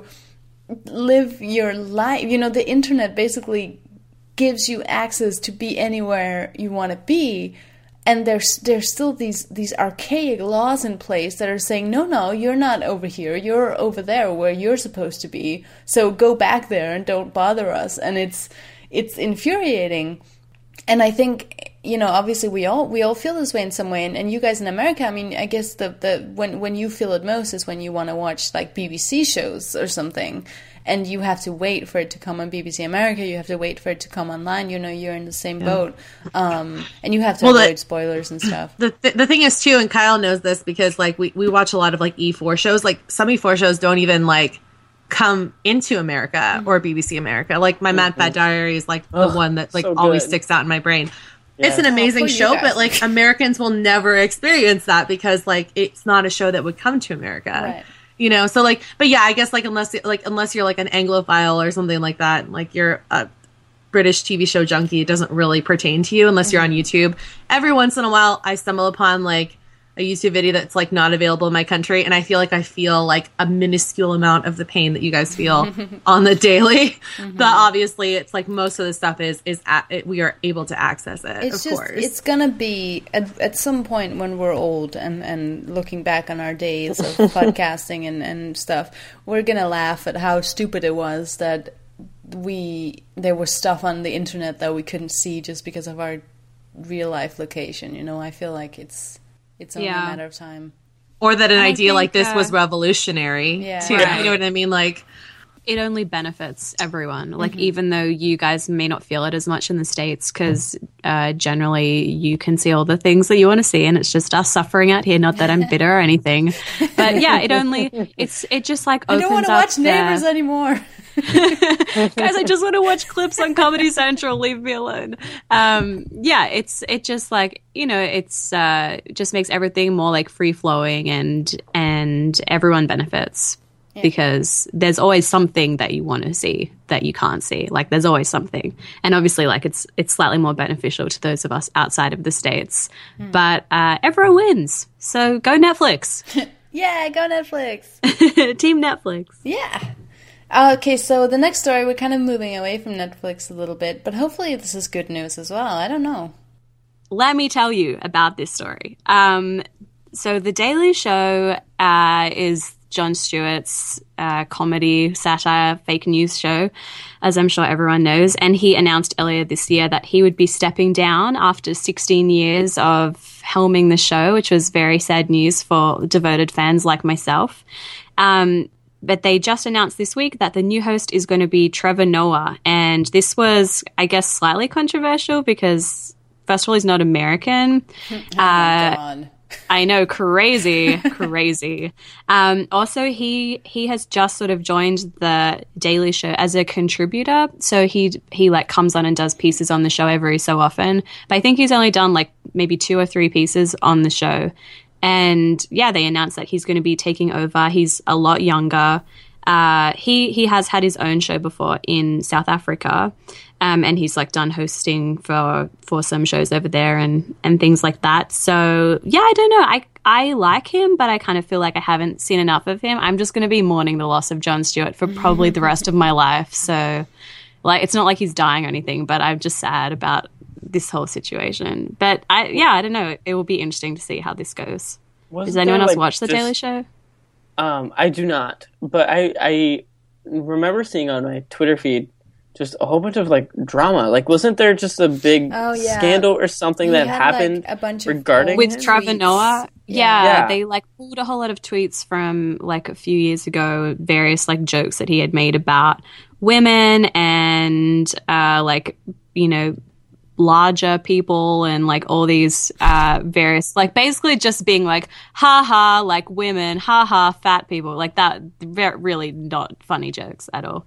live your life. The internet basically gives you access to be anywhere you want to be, and there's still these archaic laws in place that are saying no, you're not over here, you're over there where you're supposed to be, so go back there and don't bother us. And it's infuriating. And I think obviously we all feel this way in some way, and you guys in America, I mean, I guess the when you feel it most is when you want to watch like BBC shows or something, and you have to wait for it to come on BBC America. You have to wait for it to come online. You're in the same boat, and you have to avoid spoilers and stuff. The thing is too, and Kyle knows this because like we watch a lot of like E4 shows. Like some E4 shows don't even like come into America or BBC America. Like my Mad Fat Diary is like the one that like always sticks out in my brain. Yeah. It's an amazing show, but like Americans will never experience that because like it's not a show that would come to America. Right. So like, but yeah, I guess like unless you're like an Anglophile or something like that, like you're a British TV show junkie, it doesn't really pertain to you unless you're on YouTube. Every once in a while, I stumble upon like a YouTube video that's like not available in my country, and I feel like a minuscule amount of the pain that you guys feel on the daily. But obviously, it's like most of the stuff is we are able to access it. It's of course, it's gonna be at some point when we're old and looking back on our days of podcasting and stuff, we're gonna laugh at how stupid it was that there was stuff on the internet that we couldn't see just because of our real life location. I feel like it's only a matter of time. Or that an idea like this was revolutionary, too. Right. You know what I mean? Like, it only benefits everyone. Like, even though you guys may not feel it as much in the States, because generally you can see all the things that you want to see, and it's just us suffering out here. Not that I'm bitter or anything. But yeah, it just like opens up. I don't want to watch Neighbors anymore. Guys, I just want to watch clips on Comedy Central. Leave me alone. It just like, it's just makes everything more like free flowing, and everyone benefits because there's always something that you want to see that you can't see. Like there's always something, and obviously like it's slightly more beneficial to those of us outside of the States, but everyone wins. So go Netflix. Yeah, go Netflix. Team Netflix. Yeah. Okay, so the next story, we're kind of moving away from Netflix a little bit, but hopefully this is good news as well. I don't know. Let me tell you about this story. So The Daily Show is Jon Stewart's comedy, satire, fake news show, as I'm sure everyone knows. And he announced earlier this year that he would be stepping down after 16 years of helming the show, which was very sad news for devoted fans like myself. But they just announced this week that the new host is going to be Trevor Noah. And this was, I guess, slightly controversial because, first of all, he's not American. Oh my God. I know, crazy. Also, he has just sort of joined the Daily Show as a contributor. So he like comes on and does pieces on the show every so often. But I think he's only done like maybe 2 or 3 pieces on the show. And yeah, they announced that he's going to be taking over. He's a lot younger. he has had his own show before in South Africa, and he's like done hosting for some shows over there and things like that. So yeah, I don't know. I like him, but I kind of feel like I haven't seen enough of him. I'm just going to be mourning the loss of Jon Stewart for probably the rest of my life. So like, it's not like he's dying or anything, but I'm just sad about this whole situation. But I don't know. It will be interesting to see how this goes. Does anyone else watch The Daily Show? I do not, but I remember seeing on my Twitter feed just a whole bunch of like drama. Like, wasn't there just a big scandal or something that happened like, a bunch regarding with Trevor tweets. Noah? Yeah, they like pulled a whole lot of tweets from like a few years ago, various like jokes that he had made about women and like, you know, larger people and like all these various, like basically just being like, ha, like women, ha, fat people, like that. Really not funny jokes at all.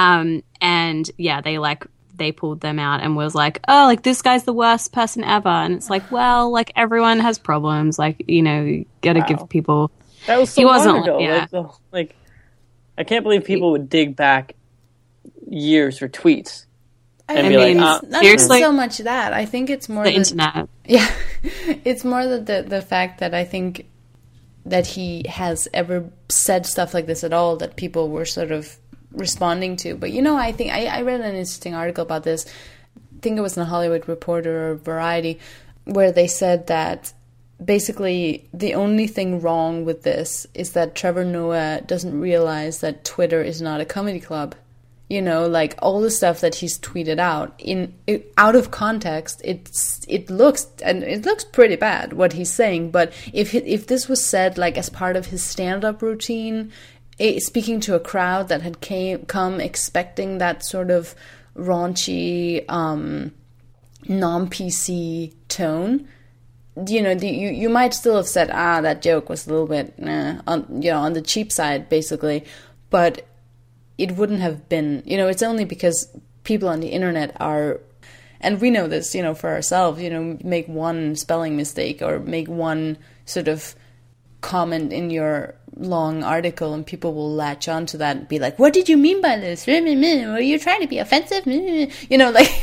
And yeah, they pulled them out and was like, oh, like this guy's the worst person ever. And it's like, well, like everyone has problems. Like, you know, you gotta give people. That was so long ago. Like, I can't believe people would dig back years for tweets. I mean, not seriously, so much that. I think it's more the internet. Yeah, it's more the fact that I think that he has ever said stuff like this at all that people were sort of responding to. But you know, I think I read an interesting article about this. I think it was in the Hollywood Reporter or Variety, where they said that basically the only thing wrong with this is that Trevor Noah doesn't realize that Twitter is not a comedy club. You know, like all the stuff that he's tweeted out out of context, it looks pretty bad what he's saying. But if this was said like as part of his stand-up routine, speaking to a crowd that had come expecting that sort of raunchy, non-PC tone, you know, you might still have said, that joke was a little bit on the cheap side, basically, but it wouldn't have been, you know, it's only because people on the internet are, and we know this, you know, for ourselves, you know, make one spelling mistake or make one sort of comment in your long article and people will latch onto that and be like, what did you mean by this? Were you trying to be offensive? You know, like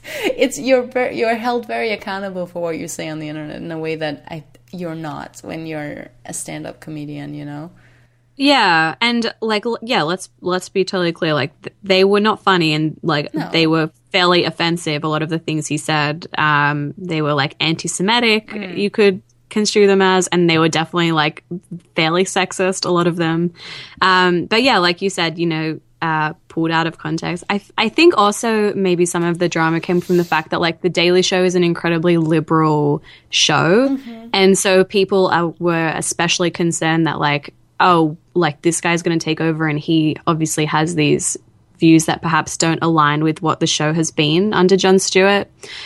you're held very accountable for what you say on the internet in a way that you're not when you're a stand-up comedian, you know? Yeah, and like, yeah, let's be totally clear. Like, they were not funny, and like they were fairly offensive. A lot of the things he said, they were like anti-Semitic. You could construe them as, and they were definitely like fairly sexist. A lot of them, but yeah, like you said, you know, pulled out of context. I think also maybe some of the drama came from the fact that like The Daily Show is an incredibly liberal show, and so people were especially concerned that like, oh, like this guy's going to take over and he obviously has these views that perhaps don't align with what the show has been under Jon Stewart.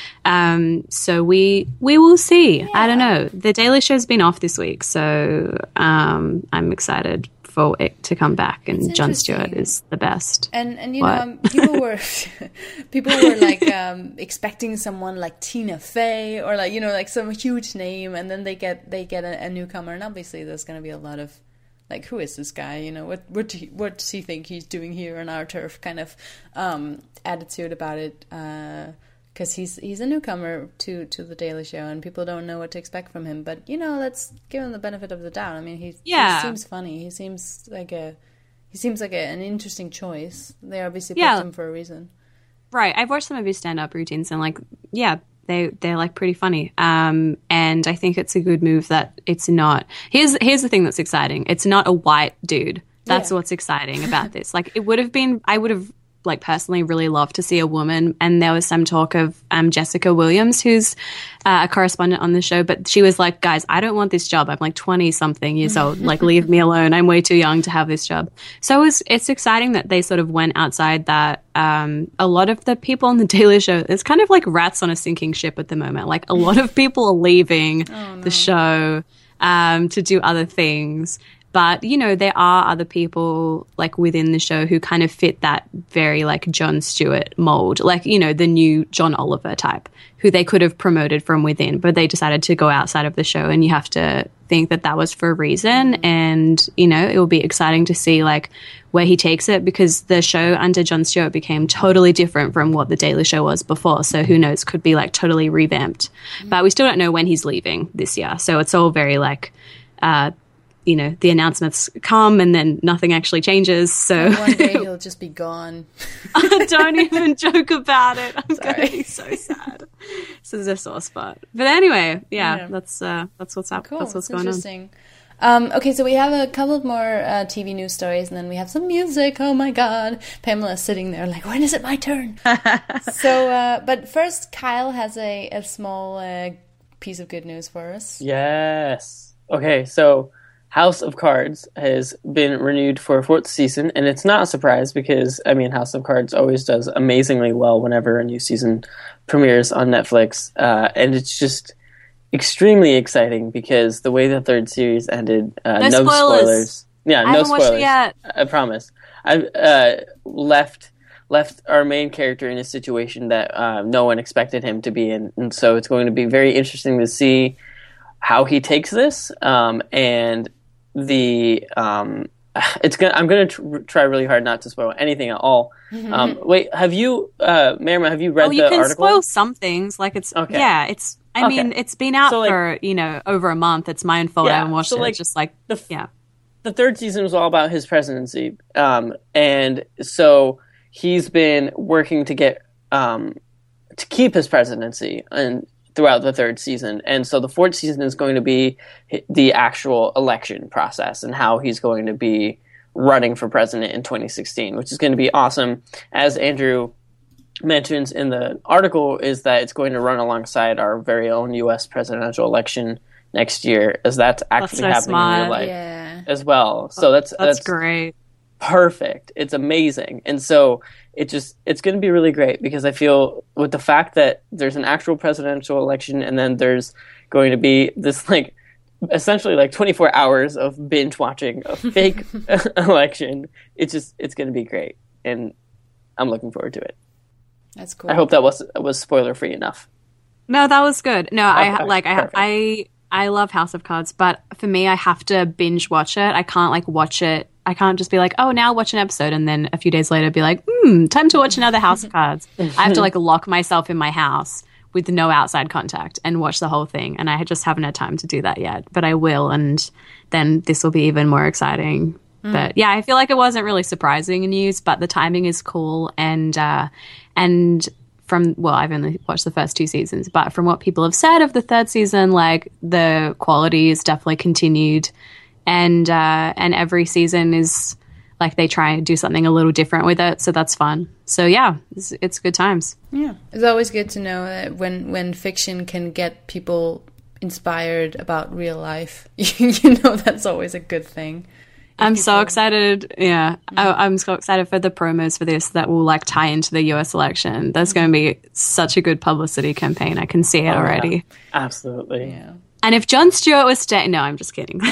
So we will see. Yeah. I don't know. The Daily Show's been off this week, so I'm excited for it to come back, and Jon Stewart is the best. And you know, people were like expecting someone like Tina Fey or like, you know, like some huge name, and then they get a newcomer, and obviously there's going to be a lot of like, who is this guy? You know, what does he think he's doing here on our turf? Kind of attitude about it, because he's a newcomer to the Daily Show, and people don't know what to expect from him. But you know, let's give him the benefit of the doubt. I mean, he seems funny. He seems like an interesting choice. They obviously picked him for a reason. Right. I've watched some of his stand-up routines, and like, yeah, they're like pretty funny. And I think it's a good move that it's not. Here's the thing that's exciting. It's not a white dude. That's what's exciting about this. Like, I would have like personally really loved to see a woman, and there was some talk of Jessica Williams, who's a correspondent on the show, but she was like, guys, I don't want this job. I'm like 20 something years old. Like, leave me alone. I'm way too young to have this job. So it's exciting that they sort of went outside that. A lot of the people on the Daily Show, it's kind of like rats on a sinking ship at the moment. Like, a lot of people are leaving the show to do other things. But, you know, there are other people like within the show who kind of fit that very like Jon Stewart mold, like, you know, the new John Oliver type, who they could have promoted from within, but they decided to go outside of the show. And you have to think that that was for a reason. And, you know, it will be exciting to see like where he takes it, because the show under Jon Stewart became totally different from what the Daily Show was before. So who knows, could be like totally revamped. But we still don't know when he's leaving this year. So it's all very like, you know, the announcements come and then nothing actually changes. So one day he'll just be gone. Don't even joke about it. I'm going to be so sad. This is a sore spot. But anyway, yeah. That's what's up. Cool. That's what's going interesting. Okay, so we have a couple of more TV news stories, and then we have some music. Oh my God, Pamela's sitting there like, when is it my turn? So, but first, Kyle has a small piece of good news for us. Yes. Okay, so House of Cards has been renewed for a 4th season, and it's not a surprise because, I mean, House of Cards always does amazingly well whenever a new season premieres on Netflix, and it's just extremely exciting because the way the 3rd series ended, no spoilers. Yeah, I no haven't watched spoilers. it yet. I promise. I've left our main character in a situation that no one expected him to be in, and so it's going to be very interesting to see how he takes this, and the it's gonna. I'm gonna try really hard not to spoil anything at all. Wait, have you, Marima? Have you read the article? You can spoil some things. Like it's okay. Yeah, it's. I mean, it's been out for over a month. It's my own fault. I haven't watched it. It's just like the 3rd season was all about his presidency, and so he's been working to get to keep his presidency and throughout the 3rd season. And so the 4th season is going to be the actual election process and how he's going to be running for president in 2016, which is going to be awesome. As Andrew mentions in the article, is that it's going to run alongside our very own U.S. presidential election next year, as that's actually happening in real life as well. So that's great. Perfect. It's amazing. And so it's going to be really great, because I feel with the fact that there's an actual presidential election and then there's going to be this like essentially like 24 hours of binge watching a fake election, it's going to be great. And I'm looking forward to it. That's cool. I hope that was spoiler free enough. No, that was good. No, Okay, I love House of Cards, but for me, I have to binge watch it. I can't like watch it. I can't just be like, oh, now watch an episode, and then a few days later be like, time to watch another House of Cards. I have to like lock myself in my house with no outside contact and watch the whole thing. And I just haven't had time to do that yet, but I will. And then this will be even more exciting. But yeah, I feel like it wasn't really surprising news, but the timing is cool. And I've only watched the first 2 seasons, but from what people have said of the 3rd season, like the quality is definitely continued, and every season is like they try and do something a little different with it, so that's fun. So yeah, it's good times. Yeah, it's always good to know that when fiction can get people inspired about real life, you know, that's always a good thing. I'm so excited. Yeah. I'm so excited for the promos for this that will like tie into the US election. That's going to be such a good publicity campaign. I can see it already. Yeah. Absolutely. Yeah. And if Jon Stewart was staying, no, I'm just kidding.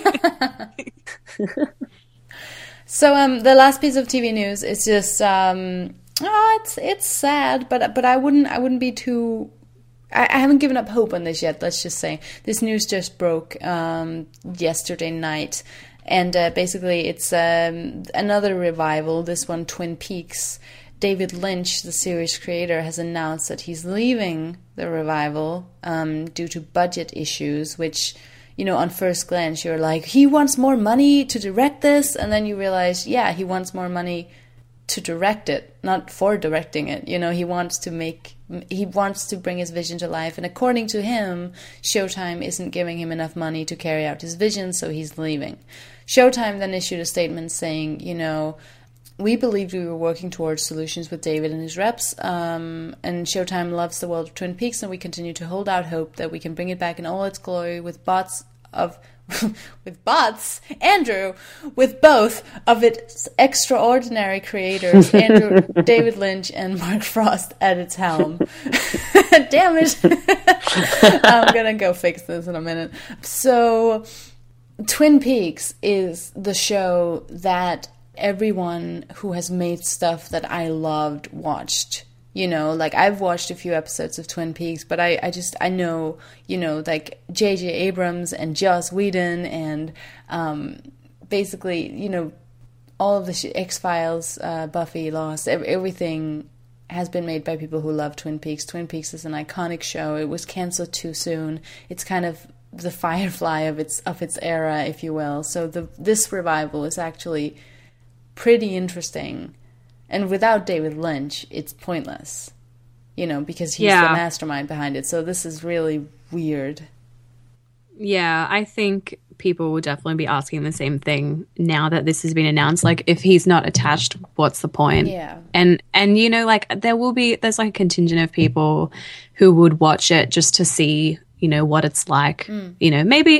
So the last piece of TV news is just it's sad, but I wouldn't be too. I haven't given up hope on this yet. Let's just say this news just broke yesterday night. And basically, it's another revival, this one, Twin Peaks. David Lynch, the series creator, has announced that he's leaving the revival due to budget issues, which, you know, on first glance, you're like, he wants more money to direct this? And then you realize, yeah, he wants more money to direct it, not for directing it. You know, he wants to bring his vision to life. And according to him, Showtime isn't giving him enough money to carry out his vision, so he's leaving. Showtime then issued a statement saying, you know, we believed we were working towards solutions with David and his reps, and Showtime loves the world of Twin Peaks, and we continue to hold out hope that we can bring it back in all its glory with both of its extraordinary creators, Andrew, David Lynch, and Mark Frost at its helm. Damn it. I'm gonna go fix this in a minute. So Twin Peaks is the show that everyone who has made stuff that I loved watched. You know, like I've watched a few episodes of Twin Peaks, but I know, you know, like J.J. Abrams and Joss Whedon and basically, you know, all of the X-Files, Buffy, Lost, everything has been made by people who love Twin Peaks. Twin Peaks is an iconic show. It was canceled too soon. It's kind of the Firefly of its era, if you will. So this revival is actually pretty interesting. And without David Lynch, it's pointless, you know, because he's the mastermind behind it. So this is really weird. Yeah, I think people will definitely be asking the same thing now that this has been announced. Like, if he's not attached, what's the point? Yeah. And you know, like, there's like a contingent of people who would watch it just to see, you know, what it's like. You know, maybe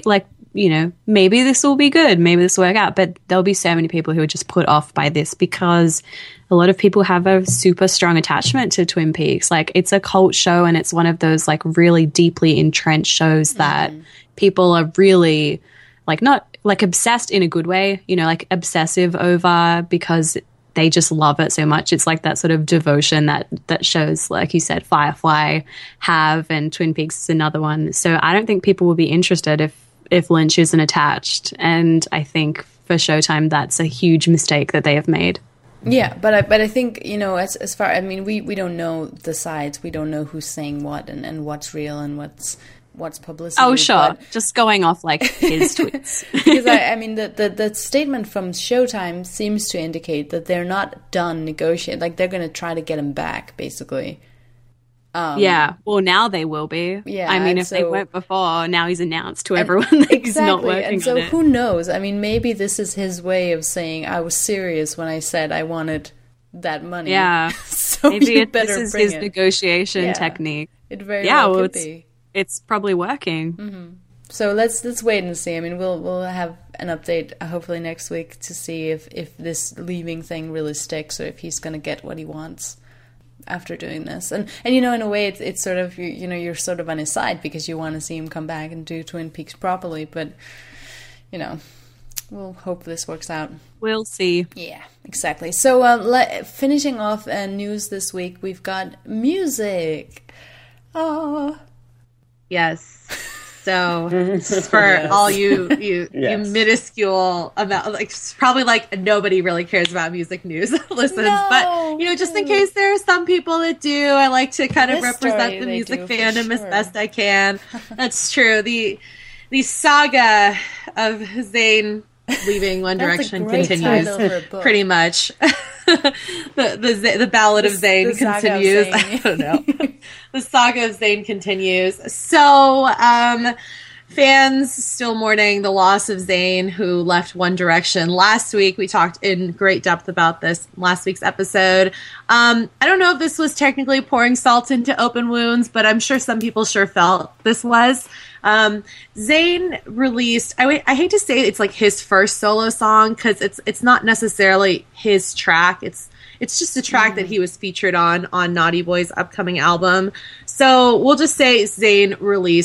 this will be good. Maybe this will work out. But there'll be so many people who are just put off by this because a lot of people have a super strong attachment to Twin Peaks. Like, it's a cult show and it's one of those like really deeply entrenched shows that people are really like, not like obsessed in a good way, you know, like obsessive over because they just love it so much. It's like that sort of devotion that shows, like you said, Firefly have, and Twin Peaks is another one. So I don't think people will be interested if Lynch isn't attached. And I think for Showtime, that's a huge mistake that they have made. Yeah, but I think, you know, as far, I mean, we don't know the sides. We don't know who's saying what and what's real and what's publicity. Oh, sure. Just going off like his tweets. Because I mean, the statement from Showtime seems to indicate that they're not done negotiating. Like, they're going to try to get him back, basically. Yeah, well, now they will be. Yeah, I mean, if they weren't before, now he's announced to everyone that he's not working on it. And so who knows? I mean, maybe this is his way of saying, I was serious when I said I wanted that money. Yeah. So maybe this is his negotiation technique. It very well could be. It's probably working. So let's wait and see. I mean, we'll have an update hopefully next week to see if this leaving thing really sticks or if he's going to get what he wants after doing this. And you know, in a way, it's sort of, you know, you're sort of on his side because you want to see him come back and do Twin Peaks properly. But, you know, we'll hope this works out. We'll see. Yeah, exactly. So finishing off news this week, we've got music. Oh. Yes. So for all you minuscule amount, like probably like nobody really cares about music news listens, but you know, just in case there are some people that do, I like to kind of represent the music fandom as best I can. That's true. The saga of Zayn leaving One Direction continues pretty much. the ballad of Zayn continues. I don't know. The saga of Zayn continues. So, fans still mourning the loss of Zayn, who left One Direction. Last week, we talked in great depth about this last week's episode. I don't know if this was technically pouring salt into open wounds, but I'm sure some people sure felt this was. Zayn released, I hate to say it's like his first solo song because it's not necessarily his track. It's just a track that he was featured on Naughty Boy's upcoming album. So we'll just say Zayn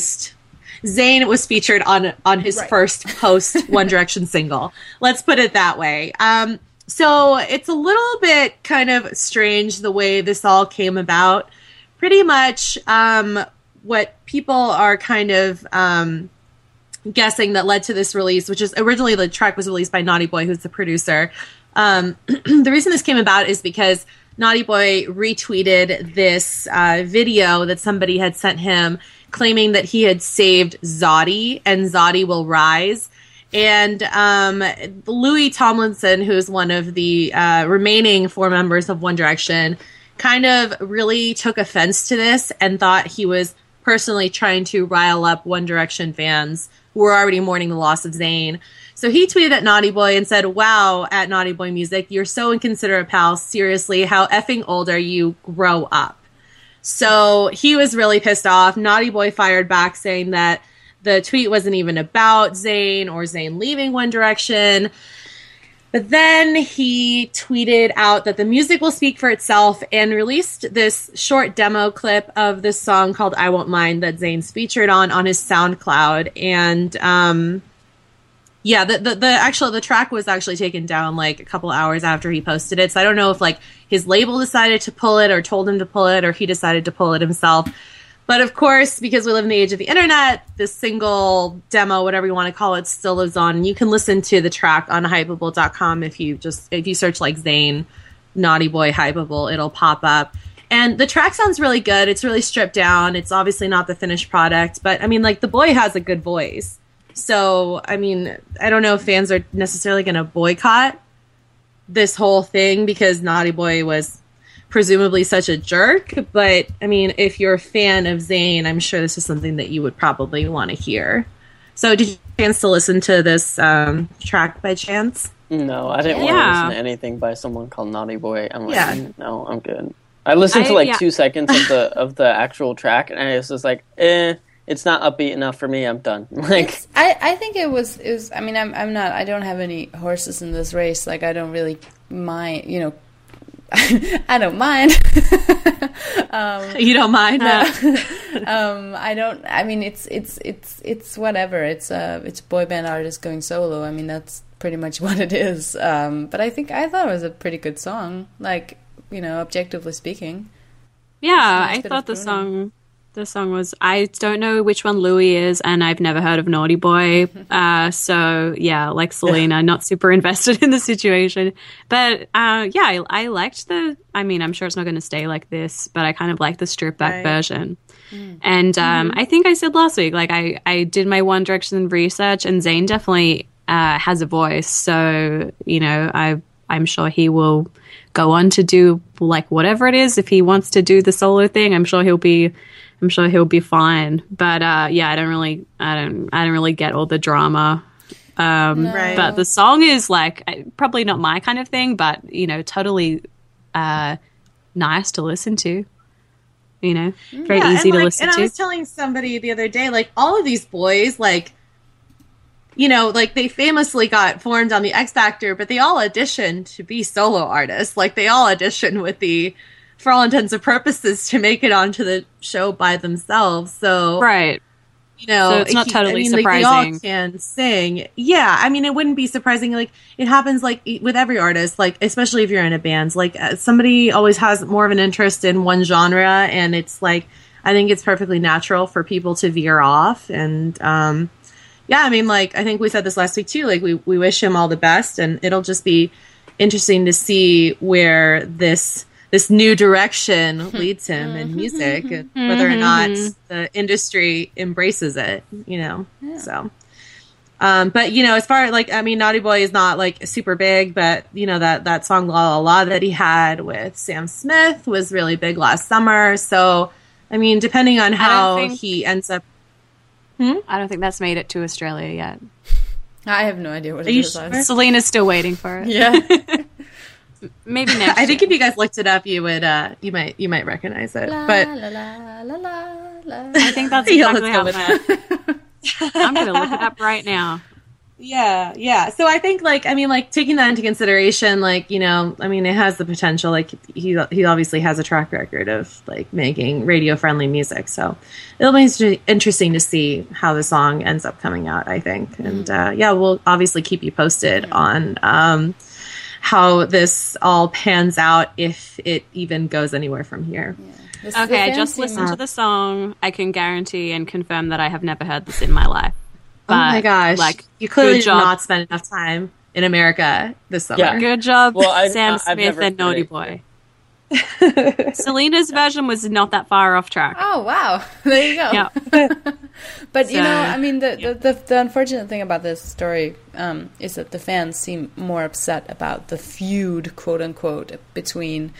was featured on his first post One Direction single. Let's put it that way. So it's a little bit kind of strange the way this all came about. Pretty much, what people are kind of guessing that led to this release, which is originally the track was released by Naughty Boy, who's the producer. The reason this came about is because Naughty Boy retweeted this video that somebody had sent him claiming that he had saved Zoddy and Zoddy Will Rise. And Louis Tomlinson, who's one of the remaining 4 members of One Direction, kind of really took offense to this and thought he was personally trying to rile up One Direction fans who were already mourning the loss of Zayn. So he tweeted at Naughty Boy and said, "Wow, at Naughty Boy Music, you're so inconsiderate, pal. Seriously, how effing old are you? Grow up." So he was really pissed off. Naughty Boy fired back saying that the tweet wasn't even about Zayn or Zayn leaving One Direction. But then he tweeted out that the music will speak for itself and released this short demo clip of this song called I Won't Mind that Zayn's featured on his SoundCloud. And Yeah, the track was actually taken down like a couple hours after he posted it. So I don't know if like his label decided to pull it or told him to pull it or he decided to pull it himself. But of course, because we live in the age of the internet, this single demo, whatever you want to call it, still lives on. And you can listen to the track on Hypable.com if you search like Zayn, Naughty Boy Hypable, it'll pop up. And the track sounds really good. It's really stripped down. It's obviously not the finished product, but I mean, like the boy has a good voice. So, I mean, I don't know if fans are necessarily going to boycott this whole thing because Naughty Boy was presumably such a jerk. But, I mean, if you're a fan of Zayn, I'm sure this is something that you would probably want to hear. So, did you have a chance to listen to this track by chance? No, I didn't want to listen to anything by someone called Naughty Boy. I'm like, no, I'm good. I listened to like 2 seconds of the actual track, and I was just like, it's not upbeat enough for me. I'm done. Like, I think it was. I mean, I'm not. I don't have any horses in this race. Like, I don't really mind. You know, I don't mind. You don't mind? I don't. I mean, it's whatever. It's a boy band artist going solo. I mean, that's pretty much what it is. But I thought it was a pretty good song. Like, you know, objectively speaking. Yeah, I thought the song was, I don't know which one Louis is, and I've never heard of Naughty Boy. So, yeah, like Selena, not super invested in the situation. But, yeah, I liked I mean, I'm sure it's not going to stay like this, but I kind of like the stripped back version. And I think I said last week, like, I did my One Direction research, and Zayn definitely has a voice. So, you know, I'm sure he will go on to do like whatever it is. If he wants to do the solo thing, I'm sure he'll be fine. But yeah, I don't really get all the drama. But the song is like probably not my kind of thing, but you know, totally nice to listen to. You know, very easy to listen to. And I was telling somebody the other day, like all of these boys, like, you know, like they famously got formed on the X Factor, but they all auditioned to be solo artists. Like they all auditioned for all intents and purposes, to make it onto the show by themselves. So, right. You know, so it's not totally surprising. Like, they all can sing. Yeah. I mean, it wouldn't be surprising. Like it happens like with every artist, like, especially if you're in a band, like somebody always has more of an interest in one genre. And it's like, I think it's perfectly natural for people to veer off. And, yeah, I mean, like, I think we said this last week too, like we wish him all the best, and it'll just be interesting to see where this new direction leads him in music, whether or not the industry embraces it, you know. Yeah. So, but you know, as far like, I mean, Naughty Boy is not like super big, but you know, that song La La La that he had with Sam Smith was really big last summer. So, I mean, depending on how he ends up. I don't think that's made it to Australia yet. I have no idea what it is. Sure? Selena's still waiting for it. Yeah. Maybe next I think if you guys looked it up, you would you might recognize it. But I think that's exactly how it I'm going to look it up right now. Yeah. So I think, like, I mean, like, taking that into consideration, like, you know, I mean, it has the potential, like, he obviously has a track record of, like, making radio-friendly music, so it'll be interesting to see how the song ends up coming out, I think. And, yeah, we'll obviously keep you posted on how this all pans out, if it even goes anywhere from here. Yeah. Okay, I just listened to the song. I can guarantee and confirm that I have never heard this in my life. But, oh my gosh! Like, you clearly did not spend enough time in America this summer. Yeah. Good job, Sam Smith and Naughty Boy. Selena's version was not that far off track. Oh wow! There you go. Yeah. But you know, I mean, the unfortunate thing about this story is that the fans seem more upset about the feud, quote unquote, between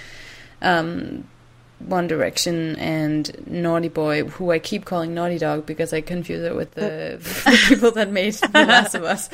One Direction and Naughty Boy, who I keep calling Naughty Dog because I confuse it with the people that made The Last of Us.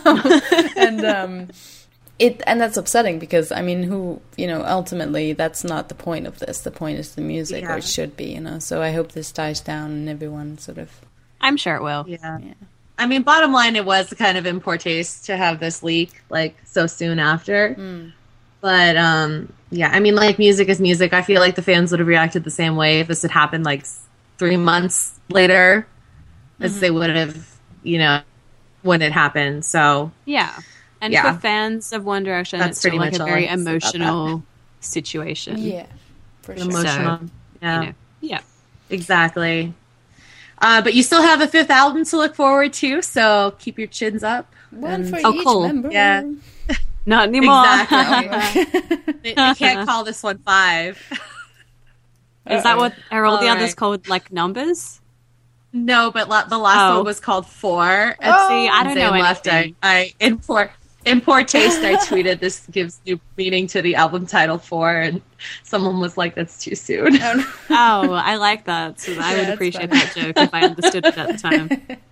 And that's upsetting because, I mean, ultimately that's not the point of this. The point is the music, or it should be, you know. So I hope this dies down and everyone sort of... I'm sure it will. Yeah. I mean, bottom line, it was kind of in poor taste to have this leak, like, so soon after. But, yeah, I mean, like, music is music. I feel like the fans would have reacted the same way if this had happened, like, 3 months later, as they would have, you know, when it happened. So yeah. And Yeah. for fans of One Direction, That's it's still pretty like much a all very I can say about emotional situation. Yeah, for sure. emotional. Yeah, You know, yeah. exactly. But you still have a fifth album to look forward to, so keep your chins up. One for Oh, each cool. member. Yeah. Not anymore. Exactly. They can't call this one 5. Is that what are all the All others right. called? Like numbers? No, but the last Oh. one was called 4. And See, I don't Zane know left. anything. In poor taste, I tweeted this gives new meaning to the album title 4, and someone was like, "That's too soon." Oh, I like that. So I would that's appreciate funny. that joke if I understood it at the time.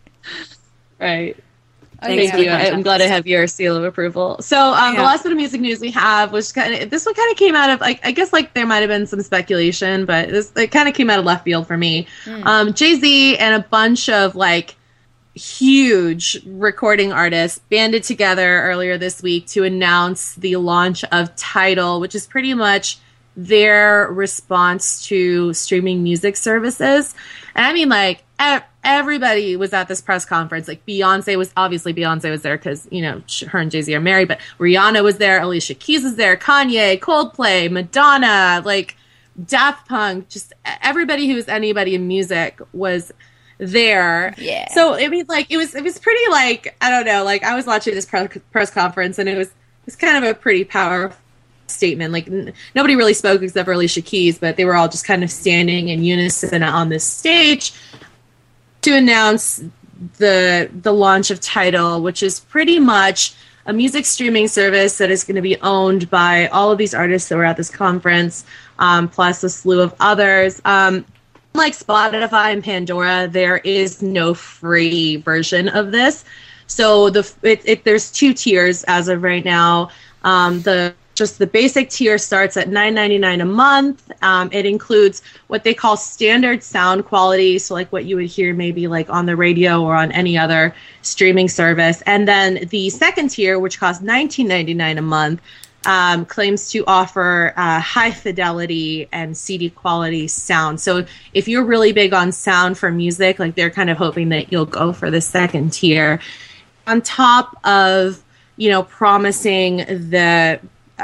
Right. Thanks Thank for you. the context. I'm glad I have your seal of approval. So the Yeah. last bit of music news we have was this one kind of came out of like, I guess like there might have been some speculation, but it kind of came out of left field for me. Jay-Z and a bunch of like huge recording artists banded together earlier this week to announce the launch of Tidal, which is pretty much their response to streaming music services. And I mean, like, everybody was at this press conference. Like, Beyonce was there because, you know, her and Jay-Z are married, but Rihanna was there, Alicia Keys was there, Kanye, Coldplay, Madonna, like, Daft Punk, just everybody who was anybody in music was there. Yeah. So, I mean, like, it was pretty, like, I don't know, like, I was watching this press conference, and it was kind of a pretty powerful statement. Like, nobody really spoke except for Alicia Keys, but they were all just kind of standing in unison on this stage to announce the launch of Tidal, which is pretty much a music streaming service that is going to be owned by all of these artists that were at this conference, plus a slew of others. Like Spotify and Pandora, there is no free version of this. So there's 2 tiers as of right now. The basic tier starts at $9.99 a month. It includes what they call standard sound quality, so like what you would hear maybe like on the radio or on any other streaming service. And then the second tier, which costs $19.99 a month, claims to offer high fidelity and CD quality sound. So if you're really big on sound for music, like they're kind of hoping that you'll go for the second tier. On top of, you know, promising the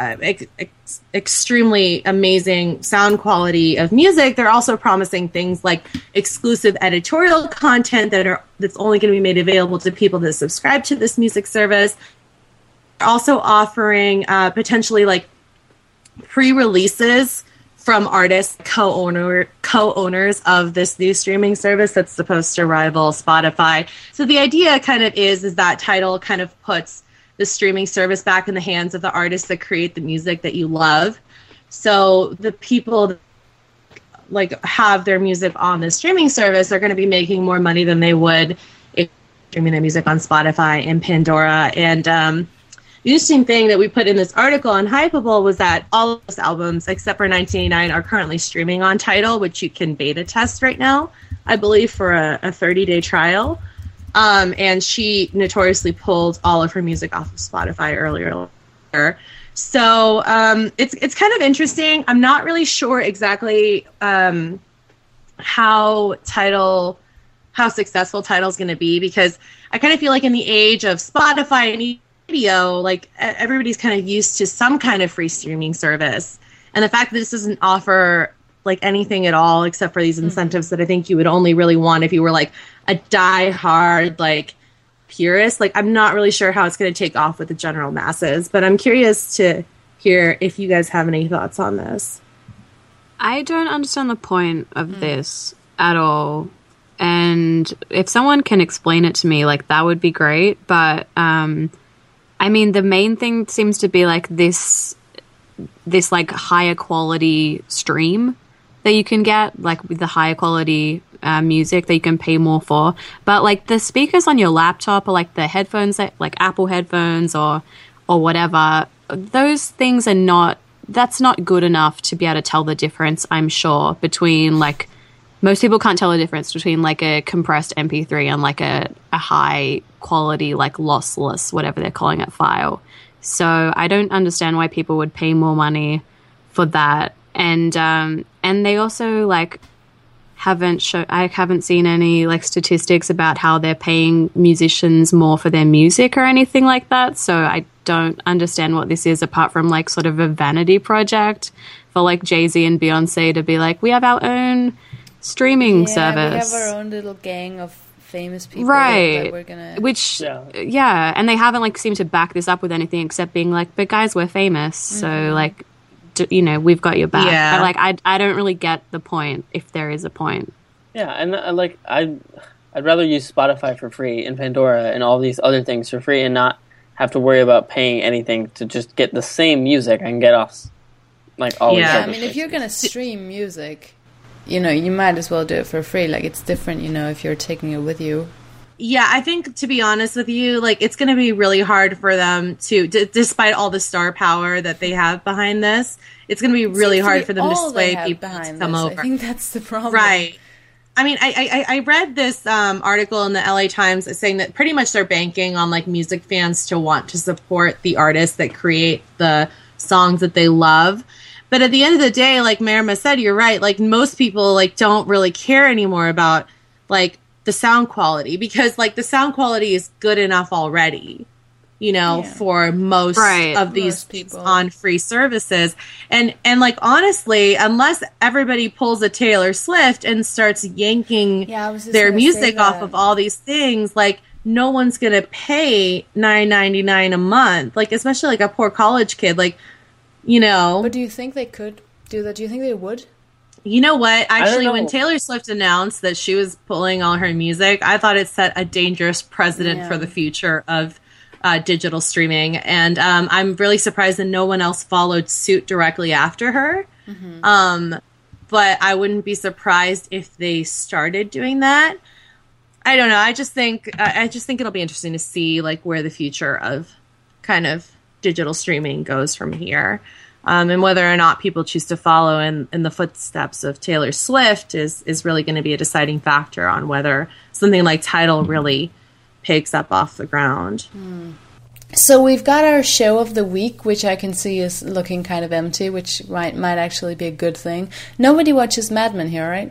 extremely amazing sound quality of music, they're also promising things like exclusive editorial content that's only going to be made available to people that subscribe to this music service. They're also offering potentially like pre-releases from artists co-owners of this new streaming service that's supposed to rival Spotify. So the idea kind of is that Tidal kind of puts the streaming service back in the hands of the artists that create the music that you love. So the people that, like, have their music on the streaming service are going to be making more money than they would if streaming their music on Spotify and Pandora. And the interesting thing that we put in this article on Hypeable was that all of those albums, except for 1989, are currently streaming on Tidal, which you can beta test right now, I believe, for a 30-day trial. And she notoriously pulled all of her music off of Spotify earlier. So it's kind of interesting. I'm not really sure exactly how successful Tidal's going to be, because I kind of feel like in the age of Spotify and video, like everybody's kind of used to some kind of free streaming service. And the fact that this doesn't offer like anything at all except for these incentives that I think you would only really want if you were like a diehard like purist, like I'm not really sure how it's going to take off with the general masses, but I'm curious to hear if you guys have any thoughts on this. I don't understand the point of this at all. And if someone can explain it to me, like that would be great. But I mean, the main thing seems to be like this like higher quality stream that you can get, like with the higher quality music that you can pay more for. But like the speakers on your laptop or like the headphones that like Apple headphones or whatever, those things are that's not good enough to be able to tell the difference, I'm sure, between like most people can't tell the difference between like a compressed MP3 and like a high quality, like lossless, whatever they're calling it, file. So I don't understand why people would pay more money for that. And they also like I haven't seen any like statistics about how they're paying musicians more for their music or anything like that. So I don't understand what this is apart from like sort of a vanity project for like Jay-Z and Beyonce to be like, we have our own streaming service. We have our own little gang of famous people, right? That we're gonna, and they haven't like seemed to back this up with anything except being like, but guys, we're famous, so like, you know, we've got your back. Yeah. But like, I don't really get the point if there is a point. Yeah, and like I'd rather use Spotify for free and Pandora and all these other things for free and not have to worry about paying anything to just get the same music I can get off like all these other I mean, places. if you're gonna stream music, you know, you might as well do it for free. Like, it's different, you know, if you're taking it with you. Yeah, I think, to be honest with you, like, it's going to be really hard for them to, despite all the star power that they have behind this, it's going to be really hard for them to sway people to come over. I think that's the problem. Right. I mean, I read this article in the LA Times saying that pretty much they're banking on, like, music fans to want to support the artists that create the songs that they love. But at the end of the day, like Marima said, you're right. Like, most people, like, don't really care anymore about, like, the sound quality, because like the sound quality is good enough already, you know, for most of these people on free services. And like, honestly, unless everybody pulls a Taylor Swift and starts yanking their music off of all these things, like, no one's going to pay $9.99 a month, like, especially like a poor college kid, like, you know. But do you think they could do that? Do you think they would? You know what? Actually, when Taylor Swift announced that she was pulling all her music, I thought it set a dangerous precedent for the future of digital streaming. And I'm really surprised that no one else followed suit directly after her. Mm-hmm. But I wouldn't be surprised if they started doing that. I don't know. I just think it'll be interesting to see like where the future of kind of digital streaming goes from here. And whether or not people choose to follow in the footsteps of Taylor Swift is really going to be a deciding factor on whether something like Tidal really picks up off the ground. So we've got our show of the week, which I can see is looking kind of empty, which might actually be a good thing. Nobody watches Mad Men here, right?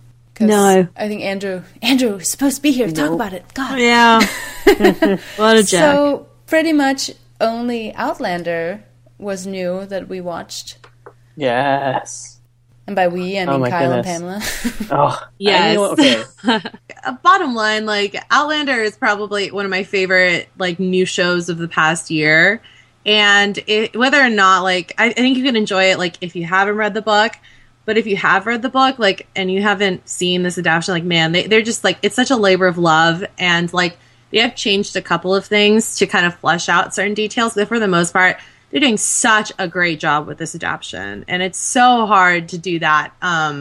No. I think Andrew is supposed to be here to talk about it. God. Yeah. What a jerk. So pretty much only Outlander was new that we watched. Yes. And by we, I mean Kyle and Pamela. Yes. Okay. Bottom line, like, Outlander is probably one of my favorite, like, new shows of the past year. And whether or not, like, I think you can enjoy it, like, if you haven't read the book. But if you have read the book, like, and you haven't seen this adaptation, like, man, they're just, like, it's such a labor of love. And, like, they have changed a couple of things to kind of flesh out certain details. But for the most part, they're doing such a great job with this adaptation. And it's so hard to do that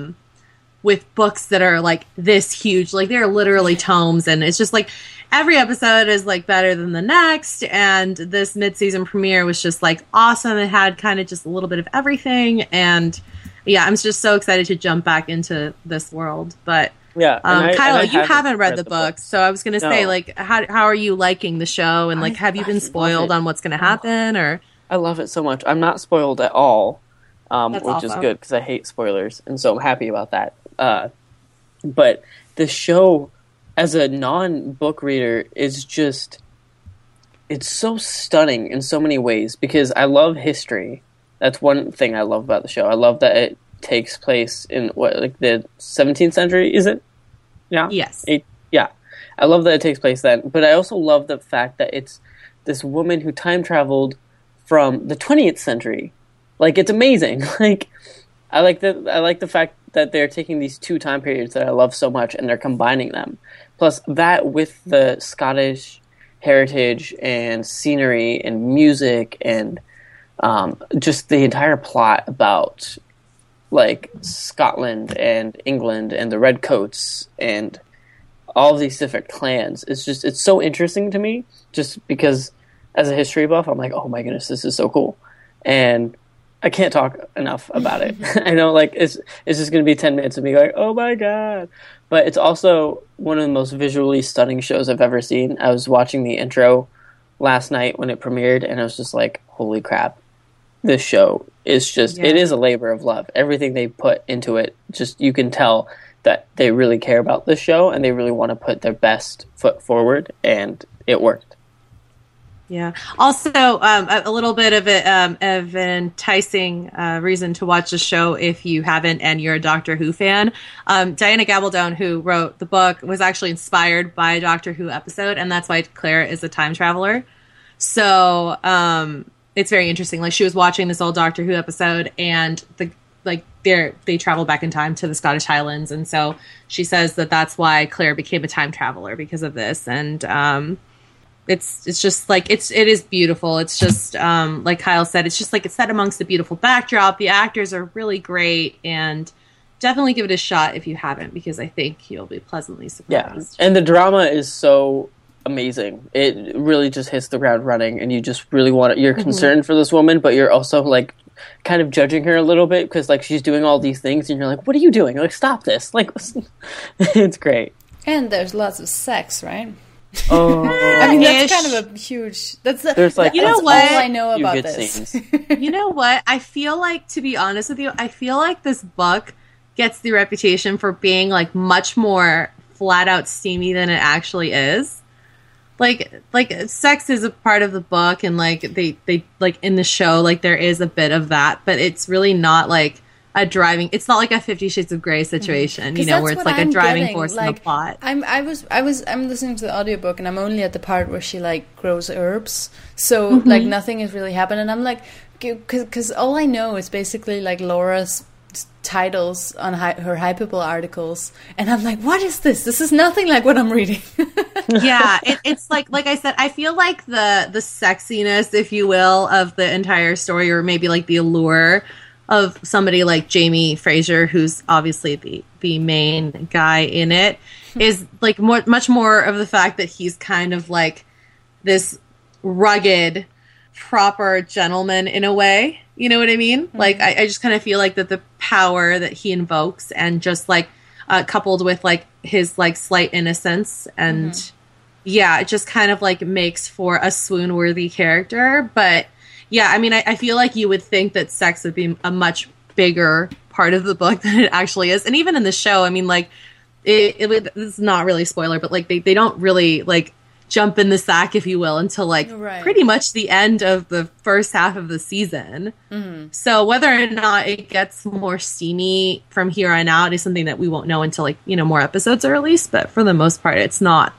with books that are, like, this huge. Like, they're literally tomes. And it's just, like, every episode is, like, better than the next. And this mid-season premiere was just, like, awesome. It had kind of just a little bit of everything. And, yeah, I'm just so excited to jump back into this world. But, yeah, Kyle, you haven't read the book. So I was going to say, like, how are you liking the show? And, like, have you been spoiled on what's going to happen? Or... I love it so much. I'm not spoiled at all, which awesome. is good because I hate spoilers, and so I'm happy about that. But the show, as a non-book reader, is just... It's so stunning in so many ways because I love history. That's one thing I love about the show. I love that it takes place in, the 17th century, is it? Yeah? Yes. Yeah. I love that it takes place then. But I also love the fact that it's this woman who time-traveled from the 20th century. Like, it's amazing. Like, I like the fact that they're taking these two time periods that I love so much and they're combining them. Plus, that with the Scottish heritage and scenery and music and just the entire plot about, like, Scotland and England and the Redcoats and all of these different clans. It's so interesting to me just because as a history buff, I'm like, oh my goodness, this is so cool. And I can't talk enough about it. I know, like, it's just going to be 10 minutes of me going, oh my God. But it's also one of the most visually stunning shows I've ever seen. I was watching the intro last night when it premiered, and I was just like, holy crap. This show is just, it is a labor of love. Everything they put into it, just, you can tell that they really care about the show and they really want to put their best foot forward, and it worked. Yeah. Also, a little bit of an enticing reason to watch the show if you haven't and you're a Doctor Who fan. Diana Gabaldon, who wrote the book, was actually inspired by a Doctor Who episode, and that's why Claire is a time traveler. So it's very interesting. Like, she was watching this old Doctor Who episode, and they travel back in time to the Scottish Highlands, and so she says that that's why Claire became a time traveler, because of this. And it's just like it is beautiful. It's just like Kyle said, it's just like it's set amongst a beautiful backdrop. The actors are really great, and definitely give it a shot if you haven't, because I think you'll be pleasantly surprised. Yeah, and the drama is so amazing. It really just hits the ground running, and you just really want it. You're concerned for this woman, but you're also like kind of judging her a little bit, because like she's doing all these things, and you're like, what are you doing? Like, stop this. Like, it's great. And there's lots of sex, right? Oh, I mean, that's kind of a huge. There's like, you know that's what? all I know about this. You know what? I feel like, to be honest with you, I feel like this book gets the reputation for being like much more flat out steamy than it actually is. Like sex is a part of the book, and like they like in the show, like there is a bit of that, but it's really not like a driving. It's not like a 50 Shades of Grey situation, you know, where it's like a driving force in the plot. I'm listening to the audiobook, and I'm only at the part where she like grows herbs, so like nothing is really happening. And I'm like, because all I know is basically like Laura's titles on her Hypable articles, and I'm like, what is this? This is nothing like what I'm reading. Yeah, it's like I said, I feel like the sexiness, if you will, of the entire story, or maybe like the allure of somebody like Jamie Fraser, who's obviously the main guy in it, is like much more of the fact that he's kind of like this rugged, proper gentleman in a way. You know what I mean? Like, I just kind of feel like that the power that he invokes, and just like coupled with like his like slight innocence, and yeah, it just kind of like makes for a swoon-worthy character. But yeah, I mean, I feel like you would think that sex would be a much bigger part of the book than it actually is. And even in the show, I mean, like, it's not really spoiler, but like they don't really like jump in the sack, if you will, until like pretty much the end of the first half of the season. So whether or not it gets more steamy from here on out is something that we won't know until like, you know, more episodes are released. But for the most part, it's not